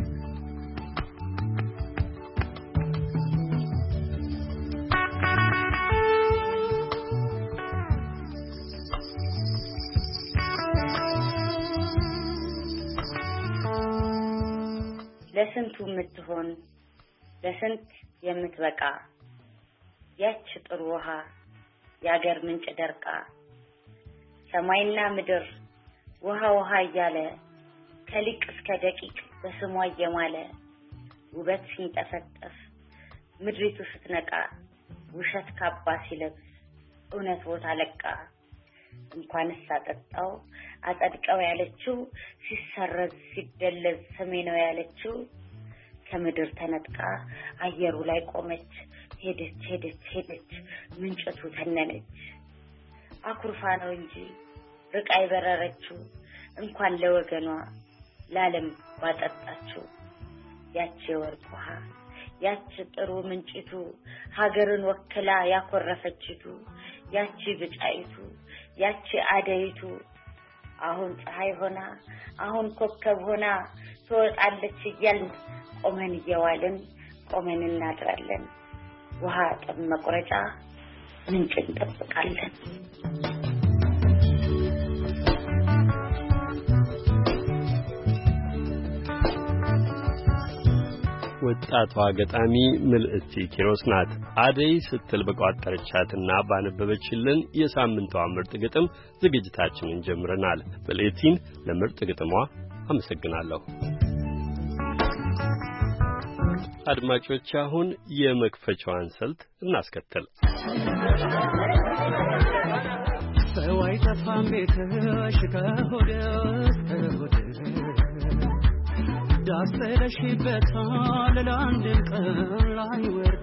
ለስንቱ የምትሆን ለስንት የምትበቃ ያች ጥሩ ውሃ ያገር ምንጭ ደርቃ ሰማይና ምድር ውሃ ውሃ እያለ ከሊቅ እስከ ደቂቅ በስሟ እየማለ ውበት ሲንጠፈጠፍ ምድሪቱ ስትነቃ ውሸት ካባ ሲለብስ እውነት ቦታ ለቃ እንኳንስ አጠጣው አጸድቀው ያለችው ሲሰረዝ ሲደለዝ ሰሜ ነው ያለችው ከምድር ተነጥቃ አየሩ ላይ ቆመች ሄደች ሄደች ሄደች ምንጭቱ ተነነች አኩርፋ ነው እንጂ ርቃ ይበረረችው እንኳን ለወገኗ ለዓለም ባጠጣችው ያቺ ወርቅ ውሃ ያቺ ጥሩ ምንጭቱ ሀገርን ወክላ ያኮረፈችቱ ያቺ ብጫይቱ ያቺ አደይቱ አሁን ፀሐይ ሆና አሁን ኮከብ ሆና ትወጣለች እያልን ቆመን እየዋልን ቆመን እናድራለን ውሃ ጥም መቁረጫ ምንጭ እንጠብቃለን ወጣቷ ገጣሚ ምልእቲ ኪሮስ ናት። አደይ ስትል በቋጠረቻትና ባነበበችልን የሳምንቷ ምርጥ ግጥም ዝግጅታችንን ጀምረናል። ምልእቲን ለምርጥ ግጥሟ አመሰግናለሁ። አድማጮች አሁን የመክፈቻዋን ስልት እናስከተል። ሰው አይጠፋም ቤትሽ ከሆደ ዳስተሽበታል ለአንድም ቀን ላይ ወርድ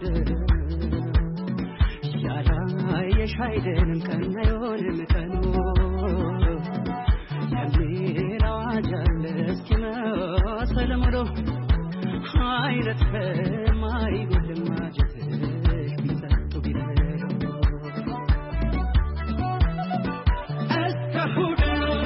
ያላየሽ አይደለም ቀን አይሆንም ቀኑ የሚል አዋጅ አለ እስኪመስል ሙሉ አይነትም አይጎልም ማጀትሽ ቢሰጡ ቢለሉ እስከሁድ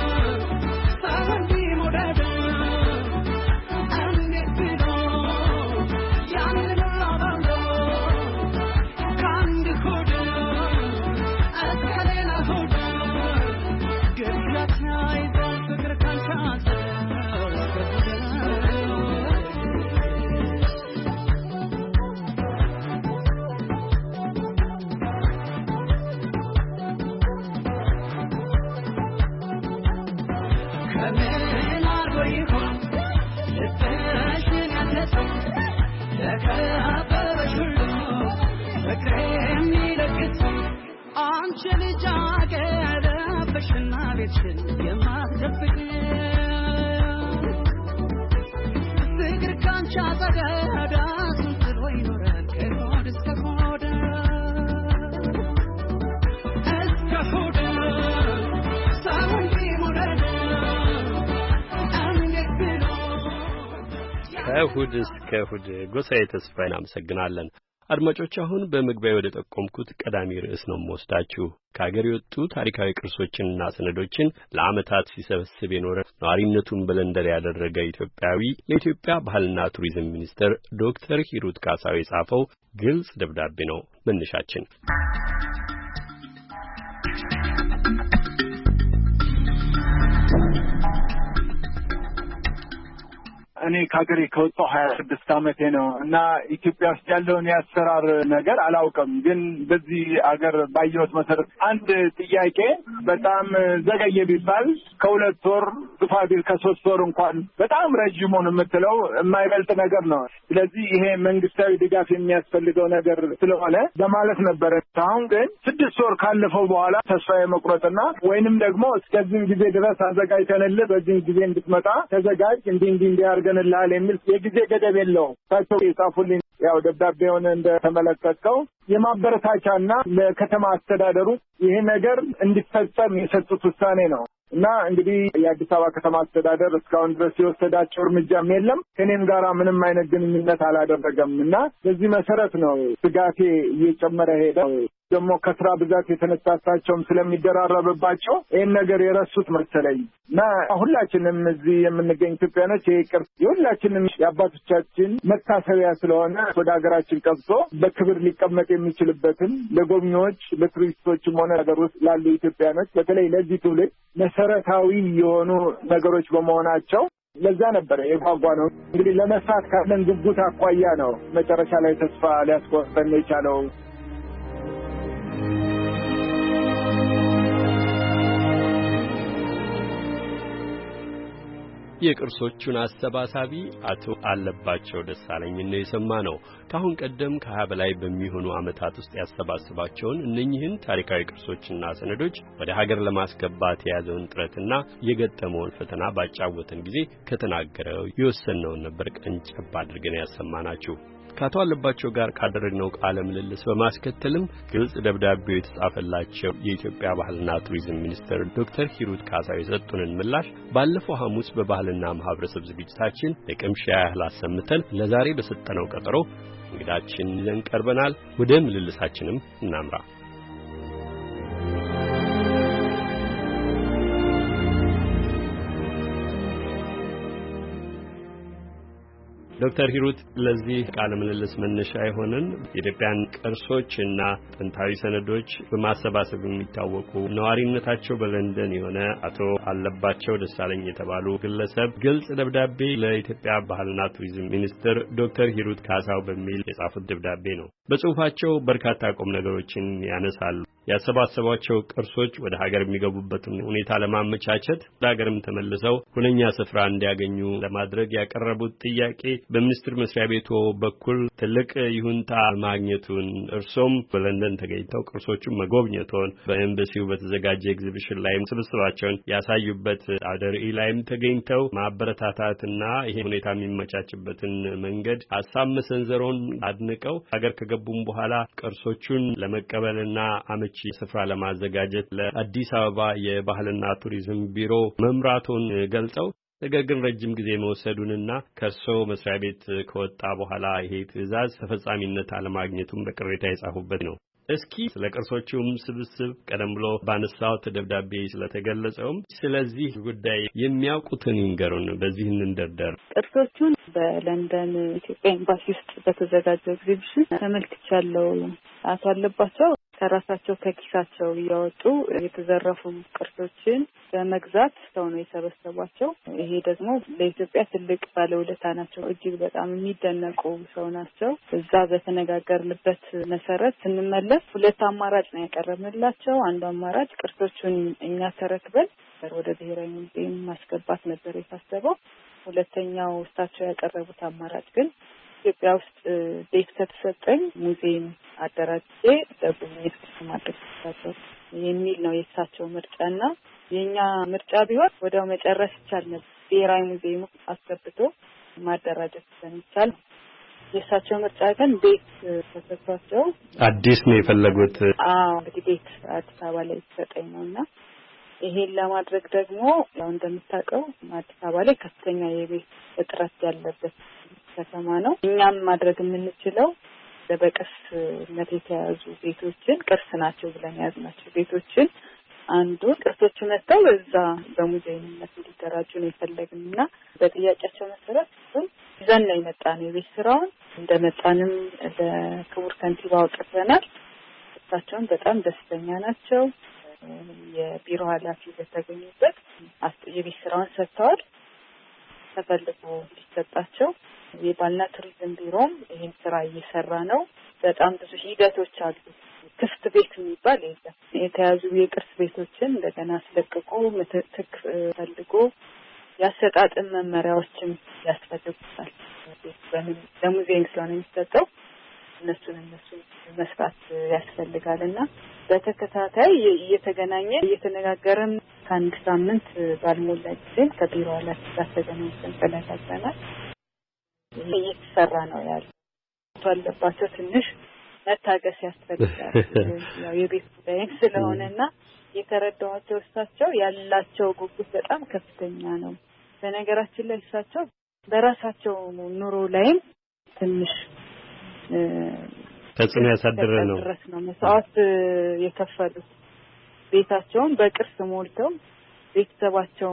ከእሁድ እስከ እሁድ ጎሳዬ ተስፋዬን አመሰግናለን። አድማጮች አሁን በመግቢያ ወደ ጠቆምኩት ቀዳሚ ርዕስ ነው የምወስዳችሁ። ከሀገር የወጡ ታሪካዊ ቅርሶችንና ሰነዶችን ለዓመታት ሲሰበስብ የኖረ ነዋሪነቱን በለንደን ያደረገ ኢትዮጵያዊ ለኢትዮጵያ ባህልና ቱሪዝም ሚኒስቴር ዶክተር ሂሩት ካሳው የጻፈው ግልጽ ደብዳቤ ነው መነሻችን። እኔ ከሀገሬ ከወጣሁ 26 ዓመቴ ነው እና ኢትዮጵያ ውስጥ ያለውን የአሰራር ነገር አላውቅም። ግን በዚህ አገር ባየሁት መሰረት አንድ ጥያቄ በጣም ዘገየ ቢባል ከ2 ወር ግፋ ቢል ከ3 ወር እንኳን በጣም ረጅሙን የምትለው የማይበልጥ ነገር ነው። ስለዚህ ይሄ መንግስታዊ ድጋፍ የሚያስፈልገው ነገር ስለሆነ በማለት ነበረ። አሁን ግን 6 ወር ካለፈው በኋላ ተስፋ የመቁረጥና ወይንም ደግሞ እስከዚህ ጊዜ ድረስ አዘጋጅተንልህ በዚህ ጊዜ እንድትመጣ ተዘጋጅ እንዲያርገንልሃል የሚል የጊዜ ገደብ የለውም። ታቸው የጻፉልኝ ያው ደብዳቤውን እንደተመለከተው የማበረታቻና ለከተማ አስተዳደሩ ይሄ ነገር እንዲፈጸም የሰጡት ውሳኔ ነው እና እንግዲህ የአዲስ አበባ ከተማ አስተዳደር እስካሁን ድረስ የወሰዳቸው እርምጃም የለም። ከኔም ጋራ ምንም አይነት ግንኙነት አላደረገም እና በዚህ መሰረት ነው ስጋቴ እየጨመረ ሄደው ደግሞ ከስራ ብዛት የተነሳሳቸውም ስለሚደራረብባቸው ይህን ነገር የረሱት መሰለኝ እና ሁላችንም እዚህ የምንገኝ ኢትዮጵያኖች ይሄ ቅርስ የሁላችንም የአባቶቻችን መታሰቢያ ስለሆነ ወደ ሀገራችን ቀብቶ በክብር ሊቀመጥ የሚችልበትን ለጎብኚዎች ለቱሪስቶችም ሆነ ሀገር ውስጥ ላሉ ኢትዮጵያኖች በተለይ ለዚህ ትውልድ መሰረታዊ የሆኑ ነገሮች በመሆናቸው ለዛ ነበር የጓጓ ነው። እንግዲህ ለመስራት ካለን ጉጉት አኳያ ነው መጨረሻ ላይ ተስፋ ሊያስቆርጠን የቻለው። የቅርሶቹን አሰባሳቢ አቶ አለባቸው ደሳለኝ ነው የሰማነው። ካሁን ቀደም ከ20 በላይ በሚሆኑ ዓመታት ውስጥ ያሰባስባቸውን እነኚህን ታሪካዊ ቅርሶችና ሰነዶች ወደ ሀገር ለማስገባት የያዘውን ጥረትና የገጠመውን ፈተና ባጫወተን ጊዜ ከተናገረው የወሰነውን ነበር ቀንጨብ አድርገን ያሰማናችሁ። ከአቶ አለባቸው ጋር ካደረግነው ቃለ ምልልስ በማስከተልም ግልጽ ደብዳቤው የተጻፈላቸው የኢትዮጵያ ባህልና ቱሪዝም ሚኒስትር ዶክተር ሂሩት ካሳው የሰጡንን ምላሽ ባለፈው ሐሙስ በባህልና ማህበረሰብ ዝግጅታችን ለቅምሻ ያህል አሰምተን ለዛሬ በሰጠነው ቀጠሮ እንግዳችን ይዘን ቀርበናል። ወደ ምልልሳችንም እናምራ። ዶክተር ሂሩት ለዚህ ቃለ ምልልስ መነሻ የሆነን የኢትዮጵያን ቅርሶችና ጥንታዊ ሰነዶች በማሰባሰብ የሚታወቁ ነዋሪነታቸው በለንደን የሆነ አቶ አለባቸው ደሳለኝ የተባሉ ግለሰብ ግልጽ ደብዳቤ ለኢትዮጵያ ባህልና ቱሪዝም ሚኒስትር ዶክተር ሂሩት ካሳው በሚል የጻፉት ደብዳቤ ነው። በጽሁፋቸው በርካታ ቁም ነገሮችን ያነሳሉ። ያሰባሰቧቸው ቅርሶች ወደ ሀገር የሚገቡበትን ሁኔታ ለማመቻቸት ለሀገርም ተመልሰው ሁነኛ ስፍራ እንዲያገኙ ለማድረግ ያቀረቡት ጥያቄ በሚኒስትር መስሪያ ቤቱ በኩል ትልቅ ይሁንታ ማግኘቱን እርሶም በለንደን ተገኝተው ቅርሶቹን መጎብኘቶን በኤምባሲው በተዘጋጀ ኤግዚቢሽን ላይም ስብስባቸውን ያሳዩበት አውደ ርዕይ ላይም ተገኝተው ማበረታታትና ይሄ ሁኔታ የሚመቻችበትን መንገድ ሀሳብ መሰንዘሮን አድንቀው ሀገር ከገቡም በኋላ ቅርሶቹን ለመቀበልና አመቺ ስፍራ ለማዘጋጀት ለአዲስ አበባ የባህልና ቱሪዝም ቢሮ መምራቱን ገልጸው ነገር ግን ረጅም ጊዜ መወሰዱንና ከርሶ መስሪያ ቤት ከወጣ በኋላ ይሄ ትዕዛዝ ተፈጻሚነት አለማግኘቱን በቅሬታ የጻፉበት ነው። እስኪ ስለ ቅርሶቹም ስብስብ ቀደም ብሎ ባነሳው ደብዳቤ ስለተገለጸውም ስለዚህ ጉዳይ የሚያውቁትን ይንገሩን። በዚህ እንደርደር። ቅርሶቹን በለንደን ኢትዮጵያ ኤምባሲ ውስጥ በተዘጋጀው ኤግዚቢሽን ተመልክቻለሁ። አቶ አለባቸው ከራሳቸው ከኪሳቸው እያወጡ የተዘረፉ ቅርሶችን በመግዛት ሰው ነው የሰበሰቧቸው። ይሄ ደግሞ ለኢትዮጵያ ትልቅ ባለውለታ ናቸው። እጅግ በጣም የሚደነቁ ሰው ናቸው። እዛ በተነጋገርንበት መሰረት ስንመለስ 2 አማራጭ ነው ያቀረብንላቸው። አንዱ አማራጭ ቅርሶቹን እኛ ተረክበን ወደ ብሔራዊ ሙዚየም ማስገባት ነበር የታሰበው። ሁለተኛው እሳቸው ያቀረቡት አማራጭ ግን ኢትዮጵያ ውስጥ ቤት ከተሰጠኝ ሙዚየም አደራጅቼ ለጉብኝት ማድረግ ይችላል የሚል ነው የእሳቸው ምርጫና የኛ ምርጫ ቢሆን ወዲያው መጨረስ ይቻል ነበር። ብሔራዊ ሙዚየም አስገብቶ ማደራጀት ስለሚቻል የእሳቸው ምርጫ ግን ቤት ተሰጥቷቸው አዲስ ነው የፈለጉት። እንግዲህ ቤት አዲስ አበባ ላይ ተሰጠኝ ነውና ይሄን ለማድረግ ደግሞ ያው እንደምታውቀው አዲስ አበባ ላይ ከፍተኛ የቤት እጥረት ያለበት ከተማ ነው። እኛም ማድረግ የምንችለው በቅርስነት የተያዙ ቤቶችን ቅርስ ናቸው ብለን ያዝናቸው ቤቶችን አንዱ ቅርሶቹ መጥተው እዛ በሙዚየምነት እንዲደራጁ ነው የፈለግንና በጥያቄያቸው መሰረት ይዘን ነው የመጣነው። የቤት ስራውን እንደመጣንም ለክቡር ከንቲባ አውጥተናል። እሳቸውን በጣም ደስተኛ ናቸው። የቢሮ ኃላፊ በተገኙበት የቤት ስራውን ሰጥተዋል። ተፈልጎ ሊሰጣቸው የባህልና ቱሪዝም ቢሮም ይህን ስራ እየሰራ ነው። በጣም ብዙ ሂደቶች አሉ። ክፍት ቤት የሚባል የለም። የተያዙ የቅርስ ቤቶችን እንደገና አስለቅቆ ምትክ ፈልጎ ያሰጣጥን መመሪያዎችን ያስፈልጉታል። ለሙዚየም ስለሆነ የሚሰጠው እነሱን መስራት ያስፈልጋልና በተከታታይ እየተነጋገርን ከአንድ ሳምንት ባልሞላ ጊዜ ከቢሮ ላይ ተገናኝተን ተነጋግረናል። እየተሰራ ነው ያለው። ባለባቸው ትንሽ መታገስ ያስፈልጋል። ያው የቤት ጉዳይ ስለሆነና የተረዳኋቸው እሳቸው ያላቸው ጉጉት በጣም ከፍተኛ ነው። በነገራችን ላይ እሳቸው በራሳቸው ኑሮ ላይም ትንሽ ተጽዕኖ ያሳደረ ነው መስዋዕት የከፈሉት። ቤታቸውን በቅርስ ሞልተው ቤተሰባቸው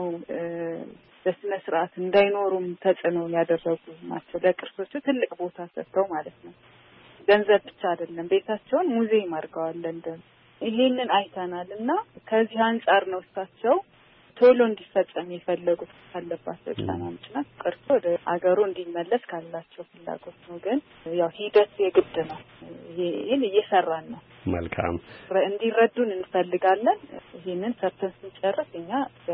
በስነ ስርዓት እንዳይኖሩም ተጽዕኖ ያደረጉ ናቸው። ለቅርሶቹ ትልቅ ቦታ ሰጥተው ማለት ነው። ገንዘብ ብቻ አይደለም፣ ቤታቸውን ሙዚየም አድርገዋል ለንደን። ይሄንን አይተናልና ከዚህ አንጻር ነው እሳቸው ቶሎ እንዲፈጸም የፈለጉት። ካለባቸው ጫና ምክንያት ቀርቶ ወደ አገሩ እንዲመለስ ካላቸው ፍላጎት ነው። ግን ያው ሂደት የግድ ነው። ይሄን እየሰራን ነው። መልካም እንዲረዱን እንፈልጋለን። ይሄንን ሰርተን ስንጨርስ እኛ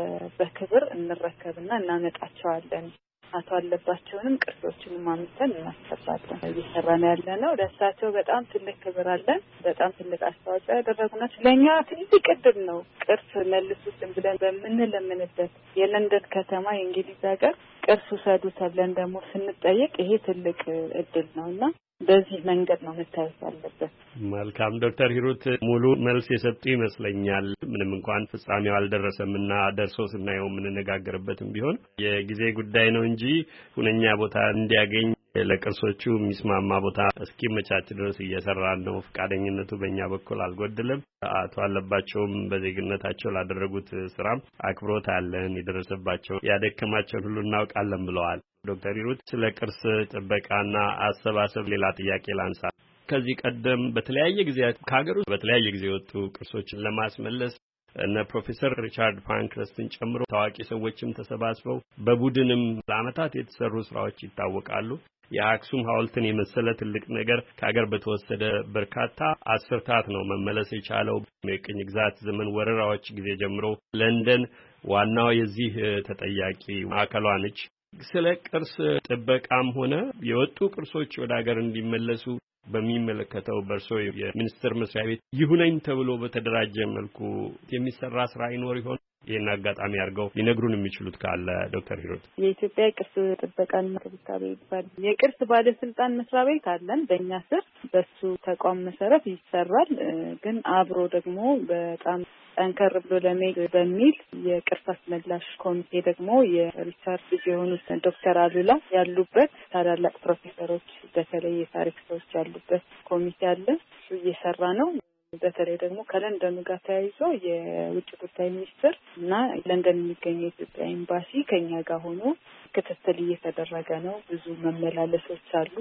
በክብር እንረከብና እናመጣቸዋለን። አቶ አለባቸውንም ቅርሶችንም አምጥተን እናስገባለን። እየሰራን ያለነው ለእሳቸው በጣም ትልቅ ክብር አለን። በጣም ትልቅ አስተዋጽኦ ያደረጉናቸው ለእኛ ትልቅ እድል ነው። ቅርስ መልሱልን ብለን በምንለምንበት የለንደን ከተማ የእንግሊዝ ሀገር ቅርስ ውሰዱ ተብለን ደግሞ ስንጠየቅ ይሄ ትልቅ እድል ነውና በዚህ መንገድ ነው መታየት ያለበት። መልካም ዶክተር ሂሩት ሙሉ መልስ የሰጡ ይመስለኛል። ምንም እንኳን ፍጻሜው አልደረሰምና ደርሶ ስናየው የምንነጋገርበትም ቢሆን የጊዜ ጉዳይ ነው እንጂ ሁነኛ ቦታ እንዲያገኝ ለቅርሶቹ የሚስማማ ቦታ እስኪመቻች ድረስ እየሰራን ነው። ፈቃደኝነቱ በእኛ በኩል አልጎደለም። አቶ አለባቸውም በዜግነታቸው ላደረጉት ስራም አክብሮት አለን። የደረሰባቸው ያደከማቸውን ሁሉ እናውቃለን ብለዋል። ዶክተር ሂሩት ስለ ቅርስ ጥበቃና አሰባሰብ ሌላ ጥያቄ ላንሳ። ከዚህ ቀደም በተለያየ ጊዜያት ከሀገር ውስጥ በተለያየ ጊዜ የወጡ ቅርሶችን ለማስመለስ እነ ፕሮፌሰር ሪቻርድ ፓንክረስትን ጨምሮ ታዋቂ ሰዎችም ተሰባስበው በቡድንም ለዓመታት የተሰሩ ስራዎች ይታወቃሉ። የአክሱም ሐውልትን የመሰለ ትልቅ ነገር ከሀገር በተወሰደ በርካታ አስርታት ነው መመለስ የቻለው። የቅኝ ግዛት ዘመን ወረራዎች ጊዜ ጀምሮ ለንደን ዋናው የዚህ ተጠያቂ ማዕከሏ ነች። ስለ ቅርስ ጥበቃም ሆነ የወጡ ቅርሶች ወደ ሀገር እንዲመለሱ በሚመለከተው በርሶ የሚኒስቴር መስሪያ ቤት ይሁነኝ ተብሎ በተደራጀ መልኩ የሚሰራ ስራ ይኖር ይሆን? ይህን አጋጣሚ አድርገው ሊነግሩን የሚችሉት ካለ ዶክተር ሂሩት። የኢትዮጵያ ቅርስ ጥበቃና እንክብካቤ ይባላል የቅርስ ባለስልጣን መስሪያ ቤት አለን በእኛ ስር። በሱ ተቋም መሰረት ይሰራል። ግን አብሮ ደግሞ በጣም ጠንከር ብሎ ለመሄድ በሚል የቅርስ አስመላሽ ኮሚቴ ደግሞ የሪቻርድ ልጅ የሆኑት ዶክተር አሉላ ያሉበት ታላላቅ ፕሮፌሰሮች በተለይ የታሪክ ሰዎች ያሉበት ኮሚቴ አለ። እሱ እየሰራ ነው። በተለይ ደግሞ ከለንደኑ ጋር ተያይዞ የውጭ ጉዳይ ሚኒስትር እና ለንደን የሚገኘው የኢትዮጵያ ኤምባሲ ከኛ ጋር ሆኖ ክትትል እየተደረገ ነው። ብዙ መመላለሶች አሉ።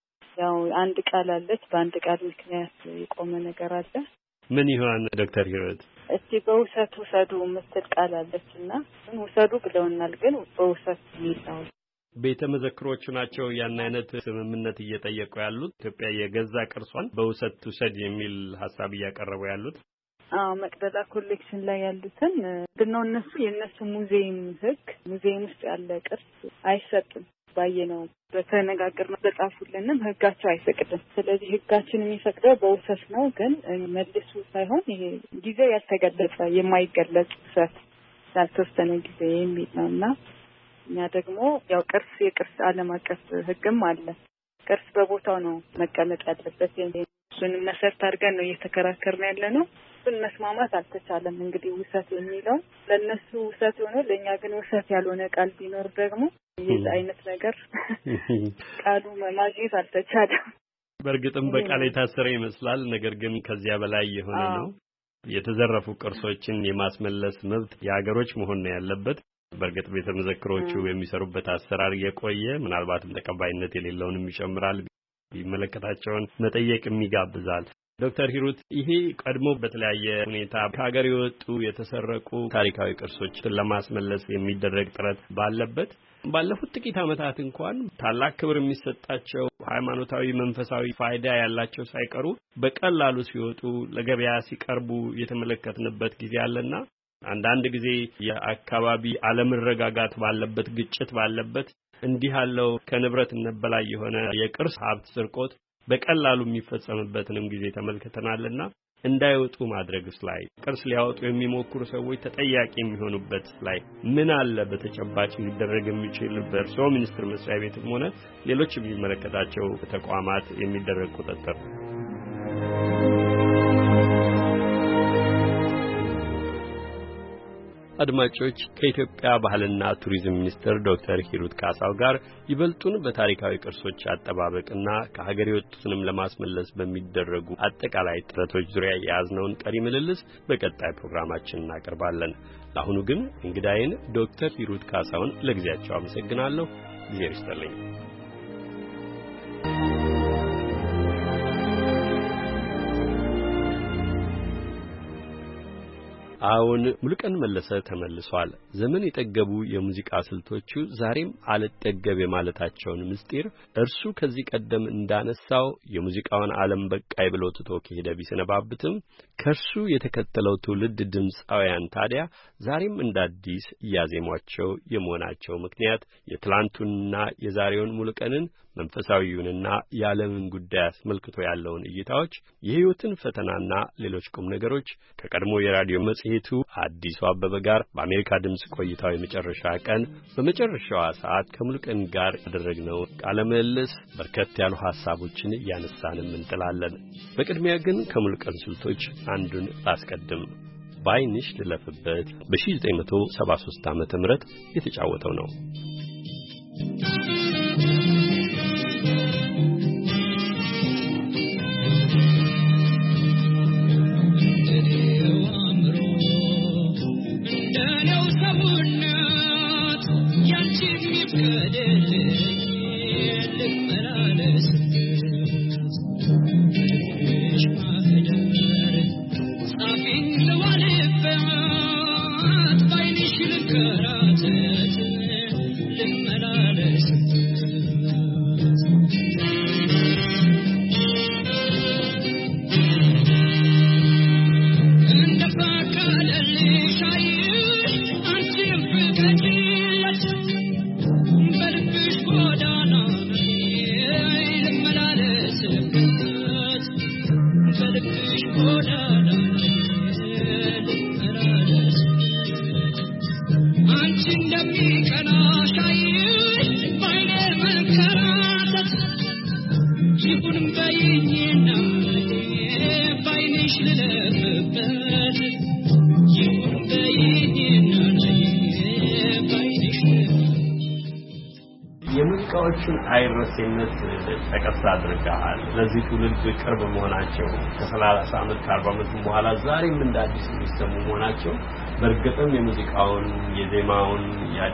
ያው አንድ ቃል አለች። በአንድ ቃል ምክንያት የቆመ ነገር አለ። ምን ይሆን ዶክተር ሂሩት? እስቲ በውሰት ውሰዱ የምትል ቃል አለችና ውሰዱ ብለውናል። ግን በውሰት የሚል ነው። ቤተ መዘክሮቹ ናቸው ያን አይነት ስምምነት እየጠየቁ ያሉት። ኢትዮጵያ የገዛ ቅርሷን በውሰት ትውሰድ የሚል ሐሳብ እያቀረቡ ያሉት። መቅደላ ኮሌክሽን ላይ ያሉትን እንደው እነሱ የነሱ ሙዚየም ህግ ሙዚየም ውስጥ ያለ ቅርስ አይሰጥም። ባየነው በተነጋገርነው በጻፉልንም ህጋቸው አይፈቅድም። ስለዚህ ህጋችን የሚፈቅደው በውሰት ነው። ግን መልሱ ሳይሆን ይሄ ጊዜው ያልተገለጸ የማይገለጽ ውሰት ያልተወሰነ ጊዜ የሚል ነውና እኛ ደግሞ ያው ቅርስ የቅርስ ዓለም አቀፍ ህግም አለ። ቅርስ በቦታው ነው መቀመጥ ያለበት። እሱን መሰረት አድርገን ነው እየተከራከርን ያለነው። እሱን መስማማት አልተቻለም። እንግዲህ ውሰት የሚለው ለነሱ ውሰት ሆኖ ለኛ ግን ውሰት ያልሆነ ቃል ቢኖር ደግሞ ይህ አይነት ነገር ቃሉ ማግኘት አልተቻለም። በእርግጥም በቃል የታሰረ ይመስላል። ነገር ግን ከዚያ በላይ የሆነ ነው። የተዘረፉ ቅርሶችን የማስመለስ መብት የሀገሮች መሆን ነው ያለበት። በእርግጥ ቤተ መዘክሮቹ የሚሰሩበት አሰራር የቆየ ምናልባትም ተቀባይነት የሌለውንም ይጨምራል። ቢመለከታቸውን መጠየቅም ይጋብዛል። ዶክተር ሂሩት ይሄ ቀድሞ በተለያየ ሁኔታ ከሀገር የወጡ የተሰረቁ ታሪካዊ ቅርሶችን ለማስመለስ የሚደረግ ጥረት ባለበት ባለፉት ጥቂት ዓመታት እንኳን ታላቅ ክብር የሚሰጣቸው ሃይማኖታዊ መንፈሳዊ ፋይዳ ያላቸው ሳይቀሩ በቀላሉ ሲወጡ ለገበያ ሲቀርቡ የተመለከትንበት ጊዜ አለና አንዳንድ ጊዜ የአካባቢ አለመረጋጋት ባለበት ግጭት ባለበት እንዲህ ያለው ከንብረት ነበላይ የሆነ የቅርስ ሀብት ስርቆት በቀላሉ የሚፈጸምበትንም ጊዜ ተመልክተናልና እንዳይወጡ ማድረግስ ላይ ቅርስ ሊያወጡ የሚሞክሩ ሰዎች ተጠያቂ የሚሆኑበት ላይ ምን አለ በተጨባጭ ሊደረግ የሚችል በእርስዎ ሚኒስቴር መስሪያ ቤትም ሆነ ሌሎች የሚመለከታቸው ተቋማት የሚደረግ ቁጥጥር? አድማጮች ከኢትዮጵያ ባህልና ቱሪዝም ሚኒስትር ዶክተር ሂሩት ካሳው ጋር ይበልጡን በታሪካዊ ቅርሶች አጠባበቅና ከሀገር የወጡትንም ለማስመለስ በሚደረጉ አጠቃላይ ጥረቶች ዙሪያ የያዝነውን ቀሪ ምልልስ በቀጣይ ፕሮግራማችን እናቀርባለን። ለአሁኑ ግን እንግዳዬን ዶክተር ሂሩት ካሳውን ለጊዜያቸው አመሰግናለሁ። ጊዜ ይስጥልኝ። አሁን ሙሉቀን መለሰ ተመልሷል። ዘመን የጠገቡ የሙዚቃ ስልቶቹ ዛሬም አልጠገብ የማለታቸውን ምስጢር እርሱ ከዚህ ቀደም እንዳነሳው የሙዚቃውን ዓለም በቃይ ብሎ ትቶ ከሄደ ቢሰነባብትም ከርሱ የተከተለው ትውልድ ድምፃውያን ታዲያ ዛሬም እንዳዲስ ያዜሟቸው የመሆናቸው ምክንያት የትላንቱንና የዛሬውን ሙሉቀንን መንፈሳዊውንና የዓለምን ጉዳይ አስመልክቶ ያለውን እይታዎች የሕይወትን ፈተናና ሌሎች ቁም ነገሮች ከቀድሞ የራዲዮ መጽሔቱ አዲሱ አበበ ጋር በአሜሪካ ድምፅ ቆይታው የመጨረሻ ቀን በመጨረሻዋ ሰዓት ከሙሉቀን ጋር ያደረግነው ቃለ ምልልስ በርከት ያሉ ሐሳቦችን እያነሳንም እንጥላለን። በቅድሚያ ግን ከሙሉቀን ስልቶች አንዱን ላስቀድም። ባይንሽ ልለፍበት በ1973 ዓመተ ምህረት የተጫወተው ነው። የሙዚቃዎችን አይረሴነት ተቀሳ አድርገሃል። ለዚህ ትውልድ ቅርብ መሆናቸው ከ30 ዓመት ከ40 ዓመት በኋላ ዛሬም እንደ አዲስ የሚሰሙ መሆናቸው በእርግጥም የሙዚቃውን የዜማውን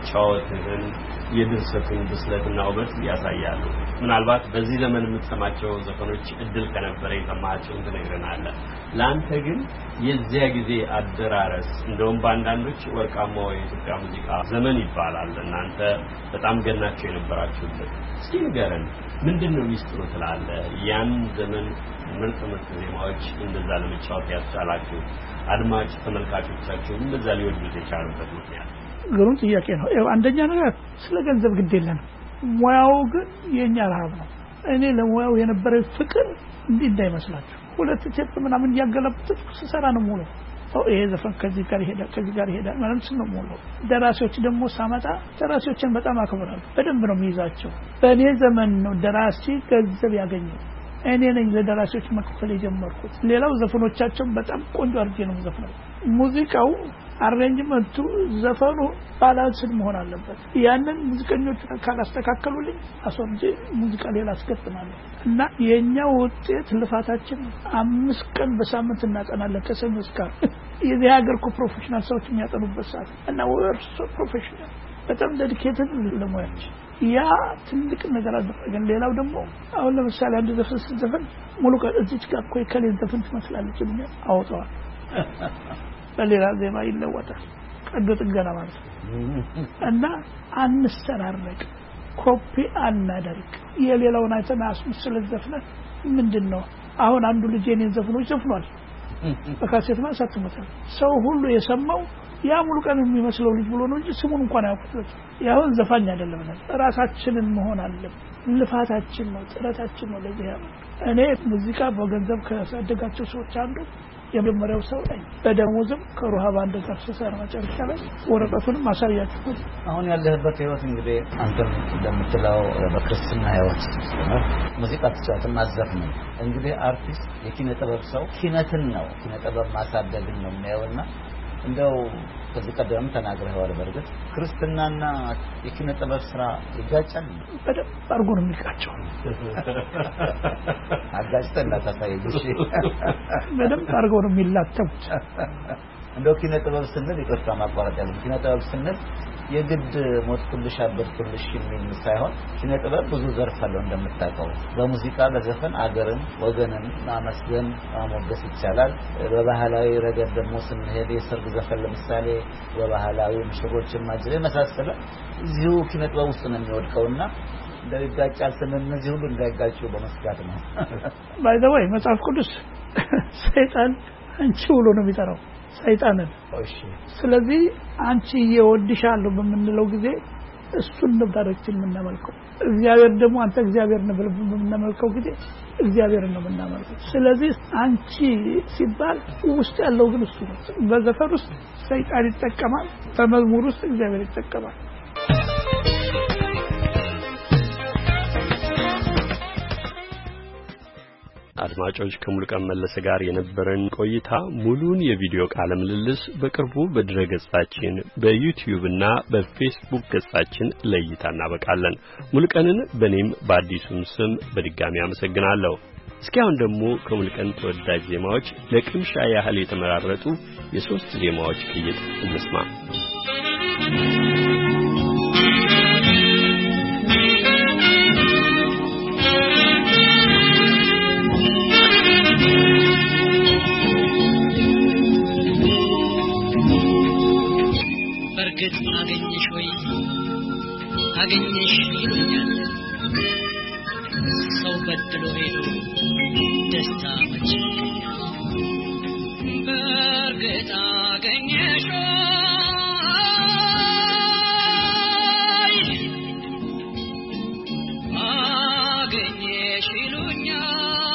ያጫወትን የድርሰቱን ብስለትና ውበት ያሳያሉ። ምናልባት በዚህ ዘመን የምትሰማቸው ዘፈኖች እድል ከነበረ የሰማቸውን ትነግረናለህ። ለአንተ ግን የዚያ ጊዜ አደራረስ እንደውም በአንዳንዶች ወርቃማው የኢትዮጵያ ሙዚቃ ዘመን ይባላል። እናንተ በጣም ገናቸው የነበራችሁበት እስኪ ንገረን፣ ምንድነው ሚስጥሩ ትላለህ? ያን ዘመን ምርጥ ዜማዎች እንደዛ ለመጫወት ያስቻላችሁ አድማጭ ተመልካቾቻችሁ እንደዛ ሊወዱት የቻሉበት ምክንያት? ግሩም ጥያቄ ነው። አንደኛ ነገር ስለ ገንዘብ ግድ የለንም። ሙያው ግን የኛ ረሃብ ነው። እኔ ለሙያው የነበረ ፍቅር እንዲህ እንዳይመስላችሁ ሁለት ቴፕ ምናምን ያገለብጥኩ ስሰራ ነው ሙሉ ይሄ ዘፈን ከዚህ ጋር ይሄዳል ማለት ነው ሙሉ። ደራሲዎች ደግሞ ሳመጣ ደራሲዎችን በጣም አከብራለሁ። በደንብ ነው የሚይዛቸው። በእኔ ዘመን ነው ደራሲ ገንዘብ ያገኘው። እኔ ነኝ ለደራሲዎች መክፈል የጀመርኩት። ሌላው ዘፈኖቻቸው በጣም ቆንጆ አድርጌ ነው ዘፈነው። ሙዚቃው አሬንጅመንቱ ዘፈኑ ባላንስድ መሆን አለበት። ያንን ሙዚቀኞች ካላስተካከሉልኝ አሶንጂ ሙዚቃ ሌላ አስገጥማለሁ እና የኛው ውጤት ልፋታችን 5 ቀን በሳምንት እናጠናለን ከሰኞ እስከ ዓርብ። የዚህ ሀገር ፕሮፌሽናል ሰዎች የሚያጠኑበት ሰዓት እና ወርሶ ፕሮፌሽናል በጣም ዴዲኬትድ ለሙያችን ያ ትልቅ ነገር አደረገን። ሌላው ደግሞ አሁን ለምሳሌ አንድ ዘፈን ሙሉ ቀን እዚች ጋር እኮ ከሌለ ዘፈን ትመስላለች ምን አወጣዋል በሌላ ዜማ ይለወጣል። ቀዶ ጥገና ማለት ነው። እና አንሰራረቅ፣ ኮፒ አናደርግ፣ የሌላውን አይተን አስመስለን ዘፍነን ምንድነው? አሁን አንዱ ልጅ የኔን ዘፍኖች ዘፍኗል በካሴት ማሳተመታል። ሰው ሁሉ የሰማው ያ ሙሉ ቀን የሚመስለው ልጅ ብሎ ነው እንጂ ስሙን እንኳን አያውቁት። ያውን ዘፋኝ አይደለም ነው፣ ራሳችንን መሆን አለብን። ልፋታችን ነው፣ ጥረታችን ነው። ለዚህ ያለው እኔ ሙዚቃ በገንዘብ ከሳደጋቸው ሰዎች አንዱ የመጀመሪያው ሰው ነኝ። በደሞዝም ከሩሃ ባንድ ጋር ተሰራ መጨረሻ ላይ ወረቀቱንም ማሳያችሁ። አሁን ያለህበት ህይወት እንግዲህ አንተ እንደምትለው በክርስትና ህይወት ሙዚቃ ተጫወተና ዘፈን ነው። እንግዲህ አርቲስት የኪነ ጥበብ ሰው ኪነትን ነው ኪነ ጥበብ ማሳደግን ነው የሚያውና እንደው ከዚህ ቀደም ተናግረዋል። በርግጥ ክርስትናና የኪነ ጥበብ ስራ ይጋጫል? በደንብ አድርጎ ነው የሚጋጨው። አጋጭተና ታሳየሽ። በደንብ አድርጎ ነው የሚላተሙት። እንደው ኪነ ጥበብ ስንል ይቅርታ ማቋረጥ ያለ ኪነ ጥበብ ስንል የግድ ሞት ኩልሽ አበር ኩልሽ የሚል ሳይሆን ኪነ ጥበብ ብዙ ዘርፍ አለው እንደምታውቀው። በሙዚቃ በዘፈን አገርን ወገንን ማመስገን ማሞገስ ይቻላል። በባህላዊ ረገድ ደግሞ ስንሄድ የሰርግ ዘፈን ለምሳሌ በባህላዊ ሙሽሮችን ማጀብ መሳሰለ እዚሁ ኪነ ጥበብ ውስጥ ነው የሚወድቀውና እንደው ይጋጫል ስንል እነዚህ ሁሉ እንዳይጋጩ በመስጋት ነው። ባይ ዘ ወይ መጽሐፍ ቅዱስ ሰይጣን አንቺ ብሎ ነው የሚጠራው ሰይጣንን። ስለዚህ አንቺ እየወድሻለሁ በምንለው ጊዜ እሱን ነው ታሪክችን የምናመልከው። እግዚአብሔር ደግሞ አንተ እግዚአብሔር ነው ብለን በምናመልከው ጊዜ እግዚአብሔርን ነው የምናመልከው። ስለዚህ አንቺ ሲባል ውስጥ ያለው ግን እሱ ነው። በዘፈን ውስጥ ሰይጣን ይጠቀማል፣ በመዝሙር ውስጥ እግዚአብሔር ይጠቀማል። አድማጮች ከሙሉቀን መለሰ ጋር የነበረን ቆይታ ሙሉን የቪዲዮ ቃለ ምልልስ በቅርቡ በድረገጻችን በዩቲዩብ እና በፌስቡክ ገጻችን ለእይታ እናበቃለን። ሙሉቀንን በኔም በአዲሱም ስም በድጋሚ አመሰግናለሁ። እስኪ አሁን ደግሞ ከሙሉቀን ተወዳጅ ዜማዎች ለቅምሻ ያህል የተመራረጡ የሶስት ዜማዎች ቅይጥ እንስማ። በርግጥ አገኘሽ ወይ አገኘሽ ይሉኛል ሰው በድሎ ሄዶ ደስታ መች በርግጥ አገኘሽ ወይ አገኘሽ ይሉኛል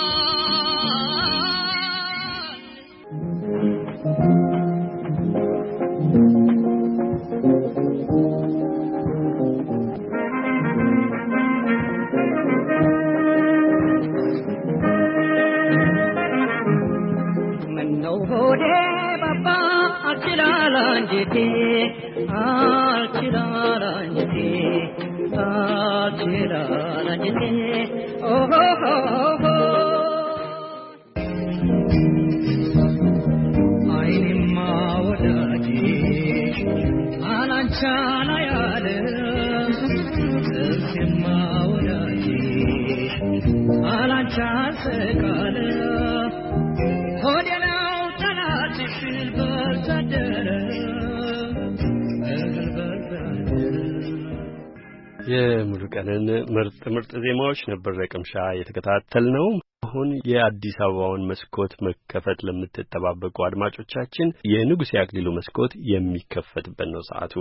የሙሉቀንን ምርጥ ዜማዎች ነበር ለቅምሻ የተከታተልነው። አሁን የአዲስ አበባውን መስኮት መከፈት ለምትጠባበቁ አድማጮቻችን የንጉሴ አክሊሉ መስኮት የሚከፈትበት ነው ሰዓቱ።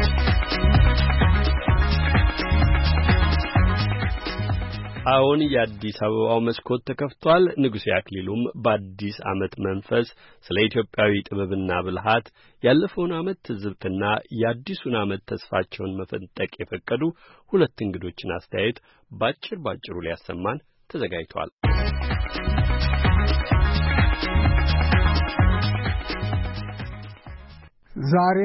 አሁን የአዲስ አበባው መስኮት ተከፍቷል። ንጉሴ አክሊሉም በአዲስ ዓመት መንፈስ ስለ ኢትዮጵያዊ ጥበብና ብልሃት ያለፈውን ዓመት ትዝብትና የአዲሱን ዓመት ተስፋቸውን መፈንጠቅ የፈቀዱ ሁለት እንግዶችን አስተያየት ባጭሩ ሊያሰማን ተዘጋጅቷል። ዛሬ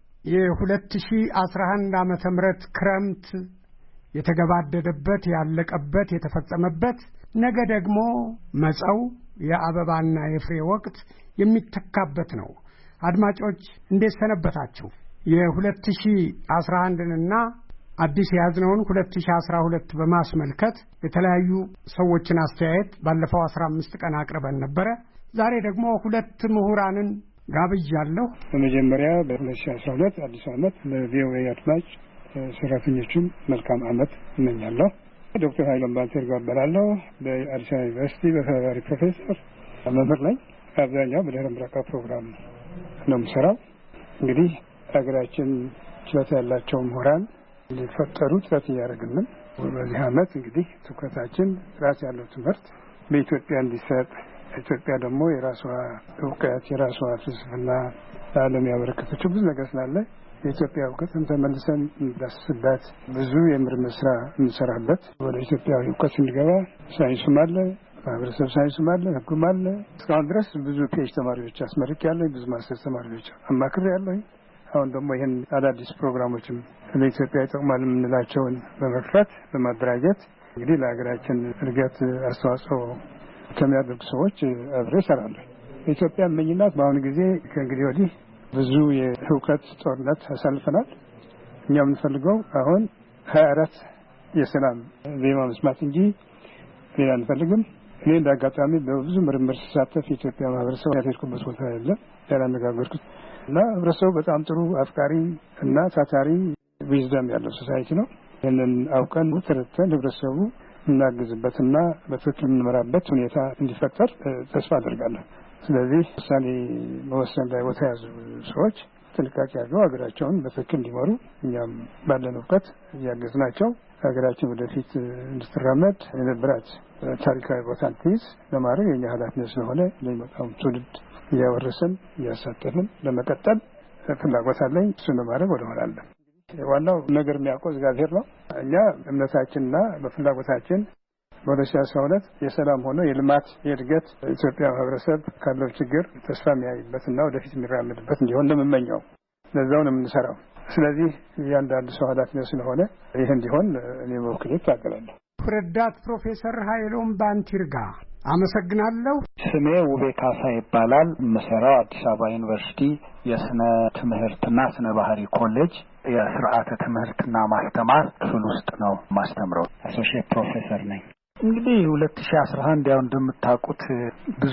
የ2011 ዓመተ ምህረት ክረምት የተገባደደበት ያለቀበት የተፈጸመበት ነገ ደግሞ መጸው የአበባና የፍሬ ወቅት የሚተካበት ነው። አድማጮች እንዴት ሰነበታችሁ? የ2011ንና አዲስ ያዝነውን 2012 በማስመልከት የተለያዩ ሰዎችን አስተያየት ባለፈው 15 ቀን አቅርበን ነበር። ዛሬ ደግሞ ሁለት ምሁራንን ጋብዣለሁ። በመጀመሪያ በ2012 አዲስ ዓመት ለቪኦኤ አድማጭ ሰራተኞችም መልካም ዓመት እመኛለሁ። ዶክተር ኃይሎም ባንቴርጋ እባላለሁ። በአዲስ አበባ ዩኒቨርሲቲ በተባባሪ ፕሮፌሰር መምህር ነኝ። አብዛኛው በድህረ ምረቃ ፕሮግራም ነው የምሰራው። እንግዲህ ሀገራችን ችሎታ ያላቸው ምሁራን እንዲፈጠሩ ጥረት እያደረግን ነው። በዚህ ዓመት እንግዲህ ትኩረታችን ጥራት ያለው ትምህርት በኢትዮጵያ እንዲሰጥ፣ ኢትዮጵያ ደግሞ የራሷ እውቀት የራሷ ፍልስፍና ለዓለም ያበረከተችው ብዙ ነገር ስላለ የኢትዮጵያ እውቀትን ተመልሰን እንዳስስበት ብዙ የምርምር ስራ እንሰራበት ወደ ኢትዮጵያዊ እውቀት እንዲገባ ሳይንሱም አለ፣ ማህበረሰብ ሳይንሱም አለ፣ ሕጉም አለ። እስካሁን ድረስ ብዙ ፒኤች ተማሪዎች አስመርቄያለሁ፣ ብዙ ማስተር ተማሪዎች አማክሬያለሁ። አሁን ደግሞ ይህን አዳዲስ ፕሮግራሞችም ለኢትዮጵያ ይጠቅማል የምንላቸውን በመክፈት በማደራጀት እንግዲህ ለሀገራችን እድገት አስተዋጽኦ ከሚያደርጉ ሰዎች አብሬ እሰራለሁ። የኢትዮጵያ መኝናት በአሁኑ ጊዜ ከእንግዲህ ወዲህ ብዙ የእውቀት ጦርነት አሳልፈናል። እኛ የምንፈልገው አሁን 24 የሰላም ዜማ መስማት እንጂ ሌላ አንፈልግም። እኔ እንዳጋጣሚ በብዙ ምርምር ስሳተፍ የኢትዮጵያ ማህበረሰብ ያልሄድኩበት ቦታ የለም ያላነጋገርኩት እና ህብረተሰቡ በጣም ጥሩ አፍቃሪ እና ታታሪ ዊዝደም ያለው ሶሳይቲ ነው። ይህንን አውቀን ተረድተን ህብረተሰቡ እናግዝበትና በትክክል የምንመራበት ሁኔታ እንዲፈጠር ተስፋ አደርጋለሁ። ስለዚህ ውሳኔ መወሰን ላይ ቦታ ያዙ ሰዎች ጥንቃቄ አድርገው ሀገራቸውን በትክክል እንዲመሩ እኛም ባለን እውቀት እያገዝናቸው ሀገራችን ወደፊት እንድትራመድ የነበራት ታሪካዊ ቦታ እንድትይዝ ለማድረግ የኛ ኃላፊነት ስለሆነ ለሚመጣው ትውልድ እያወረስን እያሳተፍን ለመቀጠል ፍላጎት አለኝ። እሱን ለማድረግ ወደኋላ አለ። ዋናው ነገር የሚያውቀው እግዚአብሔር ነው። እኛ እምነታችንና በፍላጎታችን በ2012 የሰላም ሆኖ የልማት የእድገት ኢትዮጵያ ማህበረሰብ ካለው ችግር ተስፋ የሚያይበትና ወደፊት የሚራመድበት እንዲሆን ለምመኛው ለዛው ነው የምንሰራው። ስለዚህ እያንዳንዱ ሰው ኃላፊነት ስለሆነ ይህ እንዲሆን እኔ በወክሌ ታገላለሁ። ረዳት ፕሮፌሰር ኃይሎም ባንቲርጋ አመሰግናለሁ። ስሜ ውቤ ካሳ ይባላል። መሰራው አዲስ አበባ ዩኒቨርሲቲ የስነ ትምህርትና ስነ ባህሪ ኮሌጅ የስርዓተ ትምህርትና ማስተማር ክፍል ውስጥ ነው ማስተምረው። አሶሺየት ፕሮፌሰር ነኝ። እንግዲህ 2011 ያው እንደምታውቁት ብዙ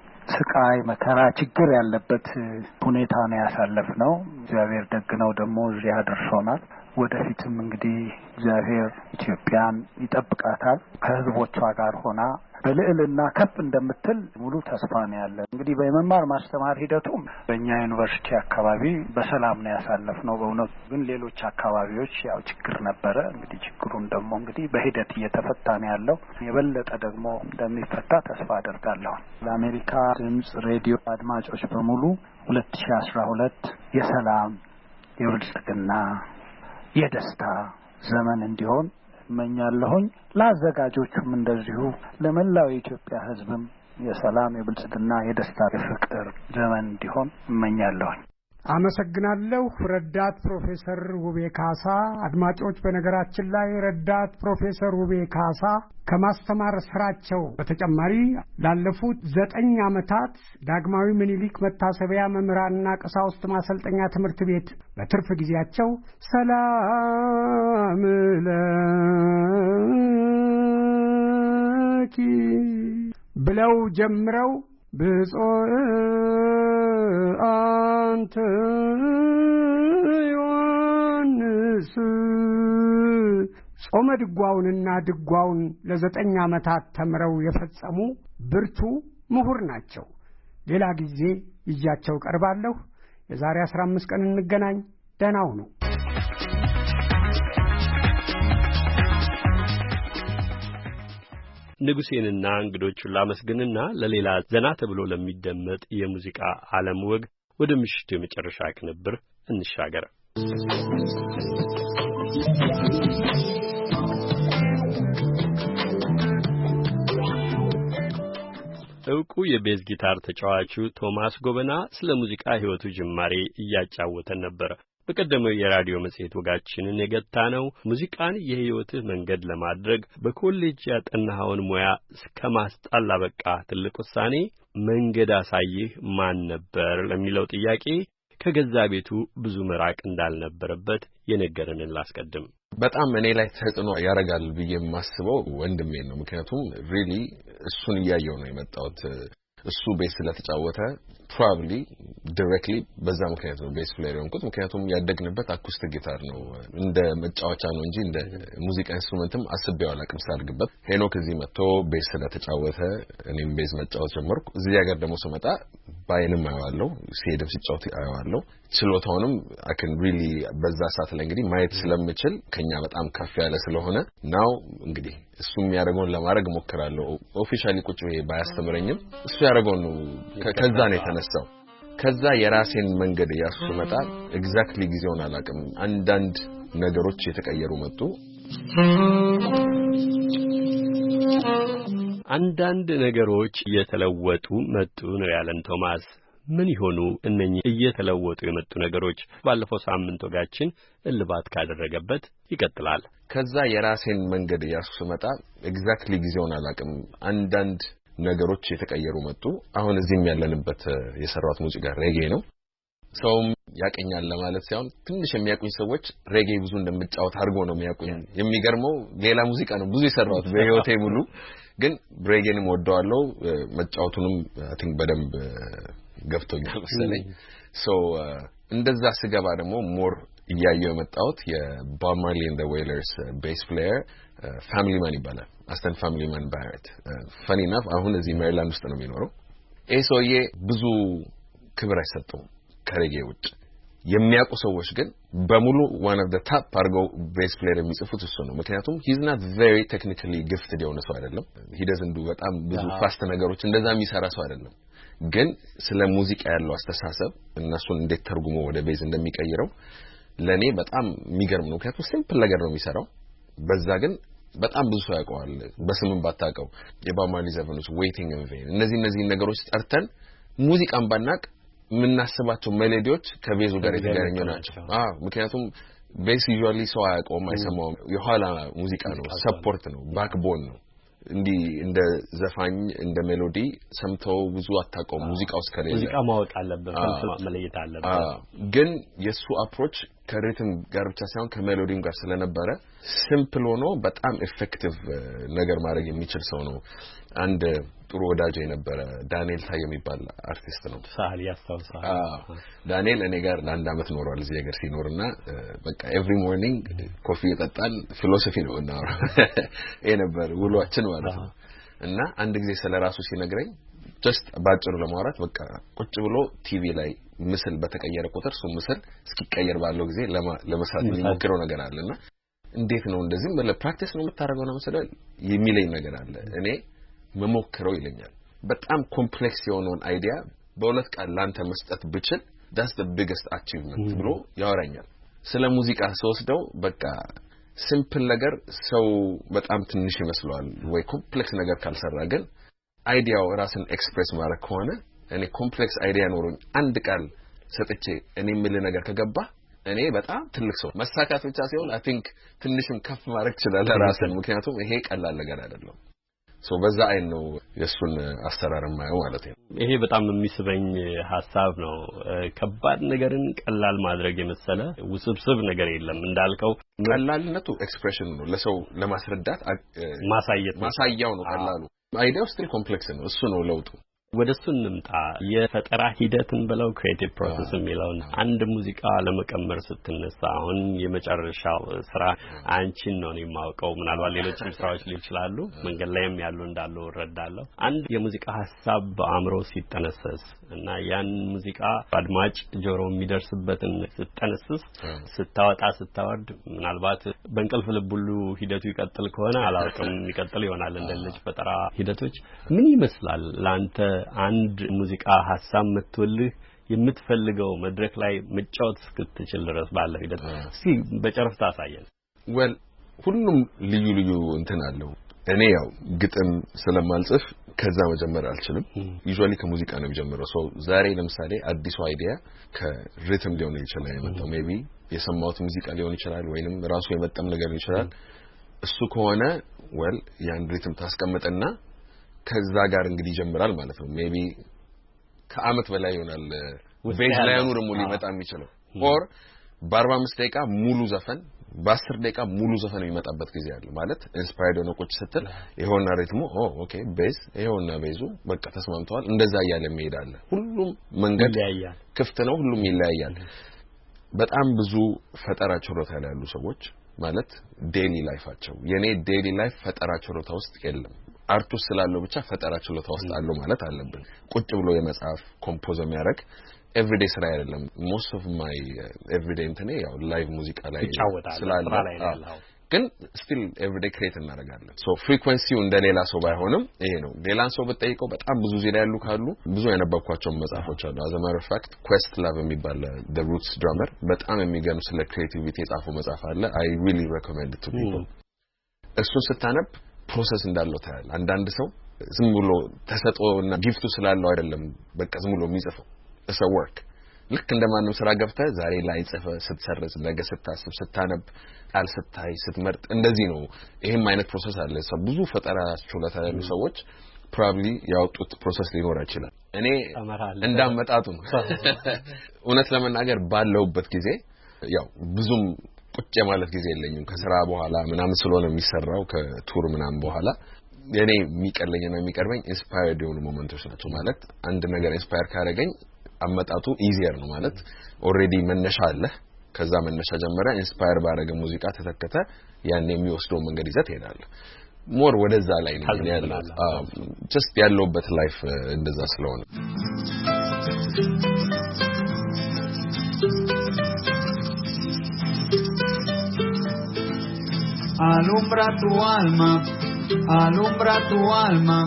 ስቃይ፣ መከራ፣ ችግር ያለበት ሁኔታ ነው ያሳለፍነው። እግዚአብሔር ደግ ነው ደግሞ እዚህ አድርሶናል። ወደፊትም እንግዲህ እግዚአብሔር ኢትዮጵያን ይጠብቃታል። ከህዝቦቿ ጋር ሆና በልዕልና ከፍ እንደምትል ሙሉ ተስፋ ነው ያለን። እንግዲህ በመማር ማስተማር ሂደቱም በእኛ ዩኒቨርሲቲ አካባቢ በሰላም ነው ያሳለፍነው። በእውነቱ ግን ሌሎች አካባቢዎች ያው ችግር ነበረ። እንግዲህ ችግሩን ደግሞ እንግዲህ በሂደት እየተፈታ ነው ያለው። የበለጠ ደግሞ እንደሚፈታ ተስፋ አደርጋለሁ። ለአሜሪካ ድምጽ ሬዲዮ አድማጮች በሙሉ 2012 የሰላም የብልጽግና የደስታ ዘመን እንዲሆን እመኛለሁኝ። ለአዘጋጆቹም እንደዚሁ ለመላው የኢትዮጵያ ሕዝብም የሰላም የብልጽግና የደስታ የፍቅር ዘመን እንዲሆን እመኛለሁኝ። አመሰግናለሁ ረዳት ፕሮፌሰር ውቤ ካሳ። አድማጮች፣ በነገራችን ላይ ረዳት ፕሮፌሰር ውቤ ካሳ ከማስተማር ስራቸው በተጨማሪ ላለፉት 9 ዓመታት ዳግማዊ ምኒልክ መታሰቢያ መምህራንና ቀሳውስት ማሰልጠኛ ትምህርት ቤት በትርፍ ጊዜያቸው ሰላም ለኪ ብለው ጀምረው ብፁዕ አንተ ዮሐንስ ጾመ ድጓውንና ድጓውን ለ9 ዓመታት ተምረው የፈጸሙ ብርቱ ምሁር ናቸው። ሌላ ጊዜ ይዣቸው ቀርባለሁ። የዛሬ 15 ቀን እንገናኝ። ደህና ሁኑ። ንጉሴንና እንግዶቹን ላመስግንና ለሌላ ዘና ተብሎ ለሚደመጥ የሙዚቃ ዓለም ወግ ወደ ምሽቱ የመጨረሻ ቅንብር እንሻገር። ዕውቁ የቤዝ ጊታር ተጫዋቹ ቶማስ ጎበና ስለ ሙዚቃ ሕይወቱ ጅማሬ እያጫወተን ነበር። በቀደመው የራዲዮ መጽሔት ወጋችንን የገታነው ሙዚቃን የሕይወትህ መንገድ ለማድረግ በኮሌጅ ያጠናኸውን ሙያ እስከ ማስጣል አበቃ ትልቅ ውሳኔ መንገድ አሳይህ ማን ነበር ለሚለው ጥያቄ ከገዛ ቤቱ ብዙ መራቅ እንዳልነበረበት የነገረንን ላስቀድም። በጣም እኔ ላይ ተጽዕኖ ያደርጋል ብዬ የማስበው ወንድሜ ነው። ምክንያቱም ሪሊ እሱን እያየው ነው የመጣሁት። እሱ ቤስ ስለተጫወተ probably directly በዛ ምክንያት ነው ቤስ ፕሌየር የሆንኩት ምክንያቱም ያደግንበት አኩስቲክ ጊታር ነው እንደ መጫወቻ ነው እንጂ እንደ ሙዚቃ ኢንስትሩመንትም አስቤው አላውቅም ሳድግበት ሄኖክ እዚህ መጥቶ ቤስ ስለተጫወተ እኔም ቤዝ መጫወት ጀመርኩ እዚህ ሀገር ደግሞ ስመጣ ባይንም አየዋለሁ ሲሄድም ሲጫወት አየዋለሁ ችሎታውንም I can really በዛ ሰዓት ላይ እንግዲህ ማየት ስለምችል ከኛ በጣም ከፍ ያለ ስለሆነ now እንግዲህ እሱም ያደረገውን ለማድረግ ሞክራለሁ ኦፊሻሊ ቁጭ ብዬ ባያስተምረኝም እሱ ያደረገውን ነው ከዛ ነው የተነሳው ከዛ የራሴን መንገድ ያስመጣ ኤግዛክትሊ ጊዜውን አላውቅም አንዳንድ ነገሮች የተቀየሩ መጡ አንዳንድ ነገሮች እየተለወጡ መጡ ነው ያለን ቶማስ ምን ይሆኑ እነኚህ እየተለወጡ የመጡ ነገሮች ባለፈው ሳምንት ወጋችን እልባት ካደረገበት ይቀጥላል ከዛ የራሴን መንገድ ያስመጣ ኤግዛክትሊ ጊዜውን አላውቅም አንዳንድ ነገሮች የተቀየሩ መጡ አሁን እዚህም ያለንበት የሰራሁት ሙዚቃ ሬጌ ነው ሰውም ያቀኛል ለማለት ሳይሆን ትንሽ የሚያቁኝ ሰዎች ሬጌ ብዙ እንደምጫወት አድርጎ ነው የሚያቁኝ የሚገርመው ሌላ ሙዚቃ ነው ብዙ የሰራሁት በህይወቴ ሙሉ ግን ሬጌንም ወደዋለሁ መጫወቱንም I think በደንብ ገብቶኛል መሰለኝ ሶ እንደዛ ስገባ ደግሞ ሞር እያየው የመጣሁት የቦብ ማርሊ and the Wailers bass player ፋሚሊ ማን ይባላል አስተን ፋሚሊ ማን ባረት funny enough አሁን እዚህ ሜሪላንድ ውስጥ ነው የሚኖረው ኤሶዬ ብዙ ክብር አይሰጠውም ከሬጌ ውጭ የሚያውቁ ሰዎች ግን በሙሉ one of the top አርገው bass player የሚጽፉት እሱ ነው ምክንያቱም he's not very technically gifted የሆነ ሰው አይደለም he doesn't do በጣም ብዙ ፋስት ነገሮች እንደዛ የሚሰራ ሰው አይደለም ግን ስለ ሙዚቃ ያለው አስተሳሰብ እነሱን እንዴት ተርጉሞ ወደ ቤዝ እንደሚቀይረው ለኔ በጣም የሚገርም ነው ምክንያቱም ሲምፕል ነገር ነው የሚሰራው በዛ ግን በጣም ብዙ ሰው ያውቀዋል በስምም ባታውቀው የቦብ ማርሊ ዘፈኖች ዌይቲንግ ኢን ቬን እነዚህ ነገሮች ጠርተን ሙዚቃን ባናቅ ምናስባቸው ሜሎዲዎች ከቤዙ ጋር የተገናኙ ናቸው ምክንያቱም ቤስ ዩዥዋሊ ሰው አያውቀውም አይሰማውም የኋላ ሙዚቃ ነው ሰፖርት ነው ባክቦን ነው እንዲ እንደ ዘፋኝ እንደ ሜሎዲ ሰምተው ብዙ አታውቀውም ሙዚቃው እስከሌለ ሙዚቃ ማወቅ አለበት መለየት አለበት ግን የሱ አፕሮች ከሪትም ጋር ብቻ ሳይሆን ከሜሎዲም ጋር ስለነበረ ሲምፕል ሆኖ በጣም ኢፌክቲቭ ነገር ማድረግ የሚችል ሰው ነው አንድ ጥሩ ወዳጅ የነበረ ዳንኤል ታዬ የሚባል አርቲስት ነው ሳህል ያስተውሳል ዳንኤል እኔ ጋር ለአንድ አመት ኖሯል እዚህ ሀገር ሲኖርና በቃ ኤቭሪ ሞርኒንግ ኮፊ እየጠጣን ፊሎሶፊ ነው እና ነበር ውሏችን ማለት ነው እና አንድ ጊዜ ስለራሱ ሲነግረኝ just ባጭሩ ለማውራት በቃ ቁጭ ብሎ ቲቪ ላይ ምስል በተቀየረ ቁጥር እሱ ምስል እስኪቀየር ባለው ጊዜ ለመስራት የሚሞክረው ነገር አለና እንዴት ነው እንደዚህ ለፕራክቲስ ነው የምታደርገው ነው መሰለኝ የሚለኝ ነገር አለ እኔ መሞክረው ይለኛል በጣም ኮምፕሌክስ የሆነውን አይዲያ በሁለት ቃል ላንተ መስጠት ብችል that's the biggest achievement ብሎ ያወራኛል ስለ ሙዚቃ ሰውስደው በቃ ሲምፕል ነገር ሰው በጣም ትንሽ ይመስለዋል ወይ ኮምፕሌክስ ነገር ካልሰራ ግን አይዲያው ራስን ኤክስፕሬስ ማድረግ ከሆነ እኔ ኮምፕሌክስ አይዲያ ኖሮኝ አንድ ቃል ሰጥቼ እኔ ምን ነገር ከገባ እኔ በጣም ትልቅ ሰው መሳካት ብቻ ሲሆን I think ትንሽም ከፍ ማድረግ ይችላል ራስን ምክንያቱም ይሄ ቀላል ነገር አይደለም ሶ በዛ አይን ነው የሱን አስተራር ማየው ማለት ነው ይሄ በጣም የሚስበኝ ሐሳብ ነው ከባድ ነገርን ቀላል ማድረግ የመሰለ ውስብስብ ነገር የለም እንዳልከው ቀላልነቱ ኤክስፕሬሽን ነው ለሰው ለማስረዳት ማሳያው ነው ቀላሉ አይዲያው ስትል ኮምፕሌክስ ነው እሱ ነው ለውጡ ወደሱ እንምጣ የፈጠራ ሂደትን በለው ክሬቲቭ ፕሮሰስ የሚለውን አንድ ሙዚቃ ለመቀመር ስትነሳ አሁን የመጨረሻው ስራ አንቺን ነው የማውቀው ምናልባት ሌሎችም ስራዎች ሊሆኑ ይችላሉ መንገድ ላይም ያሉ እንዳሉ እረዳለሁ አንድ የሙዚቃ ሐሳብ በአእምሮ ሲጠነሰስ እና ያን ሙዚቃ አድማጭ ጆሮ የሚደርስበትን ስትጠነስስ ስታወጣ ስታወርድ ምናልባት በእንቅልፍ ልብ ሁሉ ሂደቱ ይቀጥል ከሆነ አላውቅም ይቀጥል ይሆናል እንደልጅ ፈጠራ ሂደቶች ምን ይመስላል ላንተ አንድ ሙዚቃ ሐሳብ መጥቶልህ የምትፈልገው መድረክ ላይ መጫወት እስክትችል ድረስ ባለው ሂደት እስቲ በጨረፍታ አሳየን well ሁሉም ልዩ እንትን አለው እኔ ያው ግጥም ስለማልጽፍ ከዛ መጀመር አልችልም ዩዥዋሊ ከሙዚቃ ነው የሚጀምረው ሶ ዛሬ ለምሳሌ አዲሱ አይዲያ ከሪትም ሊሆን ይችላል የመጣው ሜቢ የሰማሁት ሙዚቃ ሊሆን ይችላል ወይንም ራሱ የመጣም ነገር ይችላል እሱ ከሆነ well ያን ሪትም ታስቀምጥና ከዛ ጋር እንግዲህ ይጀምራል ማለት ነው ሜቢ ከአመት በላይ ይሆናል ቤዝ ላይ ነው ደግሞ ሊመጣ የሚችለው or በ45 ደቂቃ ሙሉ ዘፈን በ10 ደቂቃ ሙሉ ዘፈን የሚመጣበት ጊዜ አለ ማለት ኢንስፓየርድ ሆነ ቁጭ ስትል ይሄውና ሪትሙ ኦኬ ቤዝ ይሄውና ቤዙ በቃ ተስማምተዋል እንደዛ እያለ የሚሄዳል ሁሉም መንገድ ይለያያል ክፍት ነው ሁሉም ይለያያል በጣም ብዙ ፈጠራ ችሎታ ያሉ ሰዎች ማለት ዴይሊ ላይፋቸው የኔ ዴይሊ ላይፍ ፈጠራ ችሎታ ውስጥ የለም አርቱ ስላለው ብቻ ፈጠራ ችሎታ ውስጥ አለው ማለት አለብን ቁጭ ብሎ የመጻፍ ኮምፖዝ የሚያደርግ ኤቭሪዴይ ስራ አይደለም most of my everyday እንትኔ ያው ላይቭ ሙዚቃ ላይ ስላለ ግን still everyday create እናደርጋለን so frequency እንደሌላ ሰው ባይሆንም ይሄ ነው ሌላን ሰው በጠይቀው በጣም ብዙ ዜና ያሉ ካሉ ብዙ ያነበብኳቸው መጽሐፎች አሉ as a matter of fact Questlove የሚባል the roots drummer በጣም የሚገርም ስለ creativity የጻፈው መጽሐፍ አለ I really recommend it to people እሱን ስታነብ ፕሮሰስ እንዳለው ታያል አንዳንድ ሰው ዝም ብሎ ተሰጥኦና ጊፍቱ ስላለው አይደለም በቃ ዝም ብሎ የሚጽፈው it's a work ልክ እንደማንም ስራ ገብተህ ዛሬ ላይ ጽፈ ስትሰርዝ ነገ ስታስብ ስታነብ ቃል ስታይ ስትመርጥ እንደዚህ ነው ይሄም አይነት ፕሮሰስ አለ ብዙ ፈጠራ ችሎታ ያሉ ሰዎች probably ያወጡት ፕሮሰስ ሊኖር ይችላል እኔ እንዳመጣጡ ነው እውነት ለመናገር ባለውበት ጊዜ ያው ብዙም ቁጭ ማለት ጊዜ የለኝም ከስራ በኋላ ምናምን ስለሆነ የሚሰራው ከቱር ምናምን በኋላ የኔ የሚቀለኝና የሚቀርበኝ ኢንስፓየርድ የሆኑ ሞመንቶች ናቸው ማለት አንድ ነገር ኢንስፓየር ካደረገኝ አመጣጡ ኢዚየር ነው ማለት ኦሬዲ መነሻ አለ ከዛ መነሻ ጀመረ ኢንስፓየር ባደረገ ሙዚቃ ተተከተ ያን የሚወስደው መንገድ ይዘት ይሄዳል ሞር ወደዛ ላይ ነው ያለው just ያለውበት ላይፍ እንደዛ ስለሆነ alumbra tu alma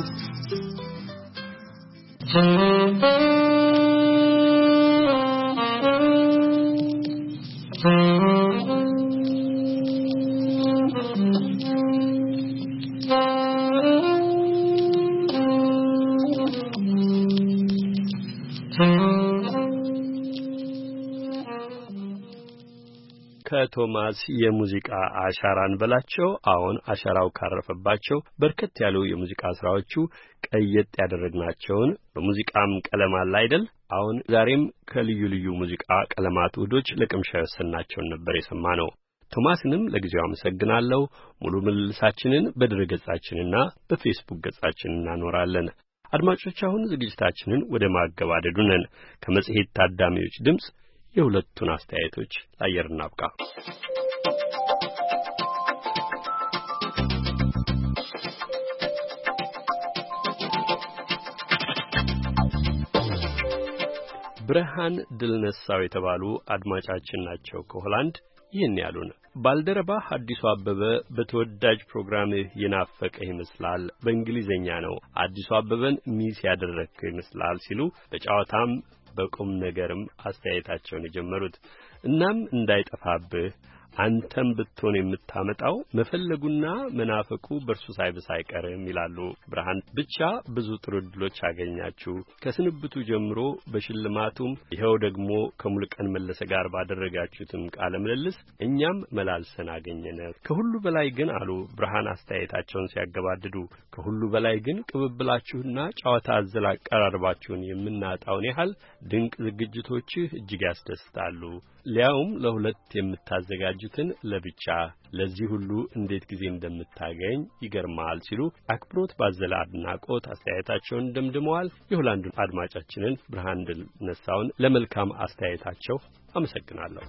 ከቶማስ የሙዚቃ አሻራን በላቸው አሁን አሻራው ካረፈባቸው በርከት ያሉ የሙዚቃ ስራዎቹ ቀየጥ ያደረግናቸውን በሙዚቃም ቀለም አለ አይደል አሁን ዛሬም ከልዩ ልዩ ሙዚቃ ቀለማት ውህዶች ለቅምሻ ያሰናቸውን ነበር የሰማነው ቶማስንም ለጊዜው አመሰግናለሁ ሙሉ ምልልሳችንን በድረ ገጻችንና በፌስቡክ ገጻችን እናኖራለን አድማጮች አሁን ዝግጅታችንን ወደ ማገባደዱ ነን ከመጽሔት ታዳሚዎች ድምጽ የሁለቱን አስተያየቶች አየር እናብቃ ብርሃን ድልነሳው የተባሉ አድማጫችን ናቸው ከሆላንድ ይህን ያሉን ባልደረባ አዲሱ አበበ በተወዳጅ ፕሮግራምህ የናፈቀ ይመስላል በእንግሊዘኛ ነው አዲሱ አበበን ሚስ ያደረግከው ይመስላል ሲሉ በጨዋታም በቁም ነገርም አስተያየታቸውን የጀመሩት እናም እንዳይጠፋብህ አንተም ብትሆን የምታመጣው መፈለጉና መናፈቁ በርሱ ሳይብስ አይቀርም ይላሉ ብርሃን ብቻ ብዙ ጥሩ ድሎች አገኛችሁ ከስንብቱ ጀምሮ በሽልማቱም ይሄው ደግሞ ከሙልቀን መለሰ ጋር ባደረጋችሁትም ቃለ ምልልስ እኛም መላልሰን አገኘነ ከሁሉ በላይ ግን አሉ ብርሃን አስተያየታቸውን ሲያገባድዱ ከሁሉ በላይ ግን ቅብብላችሁና ጨዋታ አዘል አቀራረባችሁን የምናጣውን ያህል ድንቅ ዝግጅቶችህ እጅግ ያስደስታሉ ሊያውም ለሁለት የምታዘጋጁትን ለብቻ ለዚህ ሁሉ እንዴት ጊዜ እንደምታገኝ ይገርማል ሲሉ አክብሮት ባዘለ አድናቆት አስተያየታቸውን ደምድመዋል የሆላንዱን አድማጫችንን ብርሃን ድልነሳውን ለመልካም አስተያየታቸው አመሰግናለሁ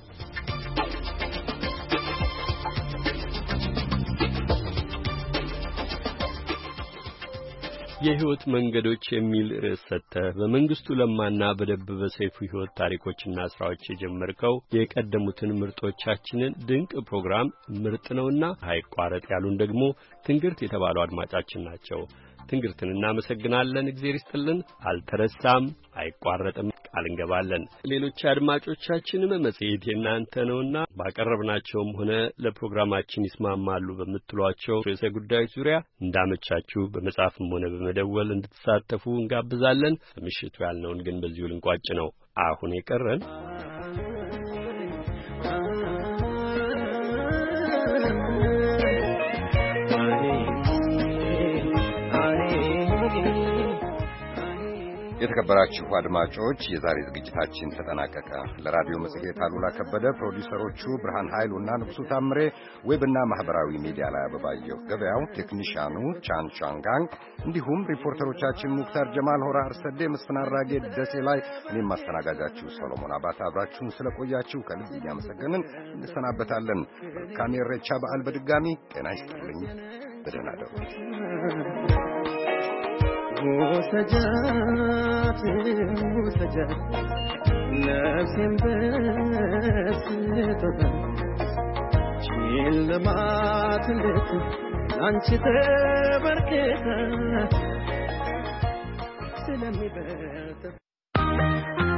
የህይወት መንገዶች የሚል ርዕስ ሰጥተህ በመንግስቱ ለማና በደበበ ሰይፉ ህይወት ታሪኮችና ስራዎች የጀመርከው የቀደሙትን ምርጦቻችንን ድንቅ ፕሮግራም ምርጥ ነውና አይቋረጥ ያሉን ደግሞ ትንግርት የተባሉ አድማጫችን ናቸው ትንግርትን እናመሰግናለን እግዚአብሔር ይስጥልን አልተረሳም አይቋረጥም ቃል እንገባለን ሌሎች አድማጮቻችንም መጽሔት የናንተ ነውና ባቀረብናቸውም ሆነ ለፕሮግራማችን ይስማማሉ በመትሏቸው ርዕሰ ጉዳዮች ዙሪያ እንዳመቻችሁ በመጻፍም ሆነ በመደወል እንድትሳተፉ እንጋብዛለን ምሽቱ ያልነውን ግን በዚሁ ልንቋጭ ነው አሁን የቀረን የተከበራችሁ አድማጮች የዛሬ ዝግጅታችን ተጠናቀቀ። ለራዲዮ መጽሔት አሉላ ከበደ፣ ፕሮዲውሰሮቹ ብርሃን ኃይሉና ንጉሱ ታምሬ፣ ዌብና ማህበራዊ ሚዲያ ላይ አበባየሁ ገበያው፣ ቴክኒሻኑ ቻን ቻንጋንግ፣ እንዲሁም ሪፖርተሮቻችን ሙክታር ጀማል፣ ሆራ አርሰዴ፣ መስፍን አራጌ ደሴ ላይ፣ እኔም ማስተናጋጃችሁ ሰሎሞን አባተ አብራችሁን ስለቆያችሁ ከልብ እያመሰገንን እንሰናበታለን። መልካም የኢሬቻ በዓል በድጋሚ ጤና ይስጥልኝ። በደህና ደሩ። وسجات نفسي بسيطة شيل ما تلك أنت تبركتها سلمي بيتك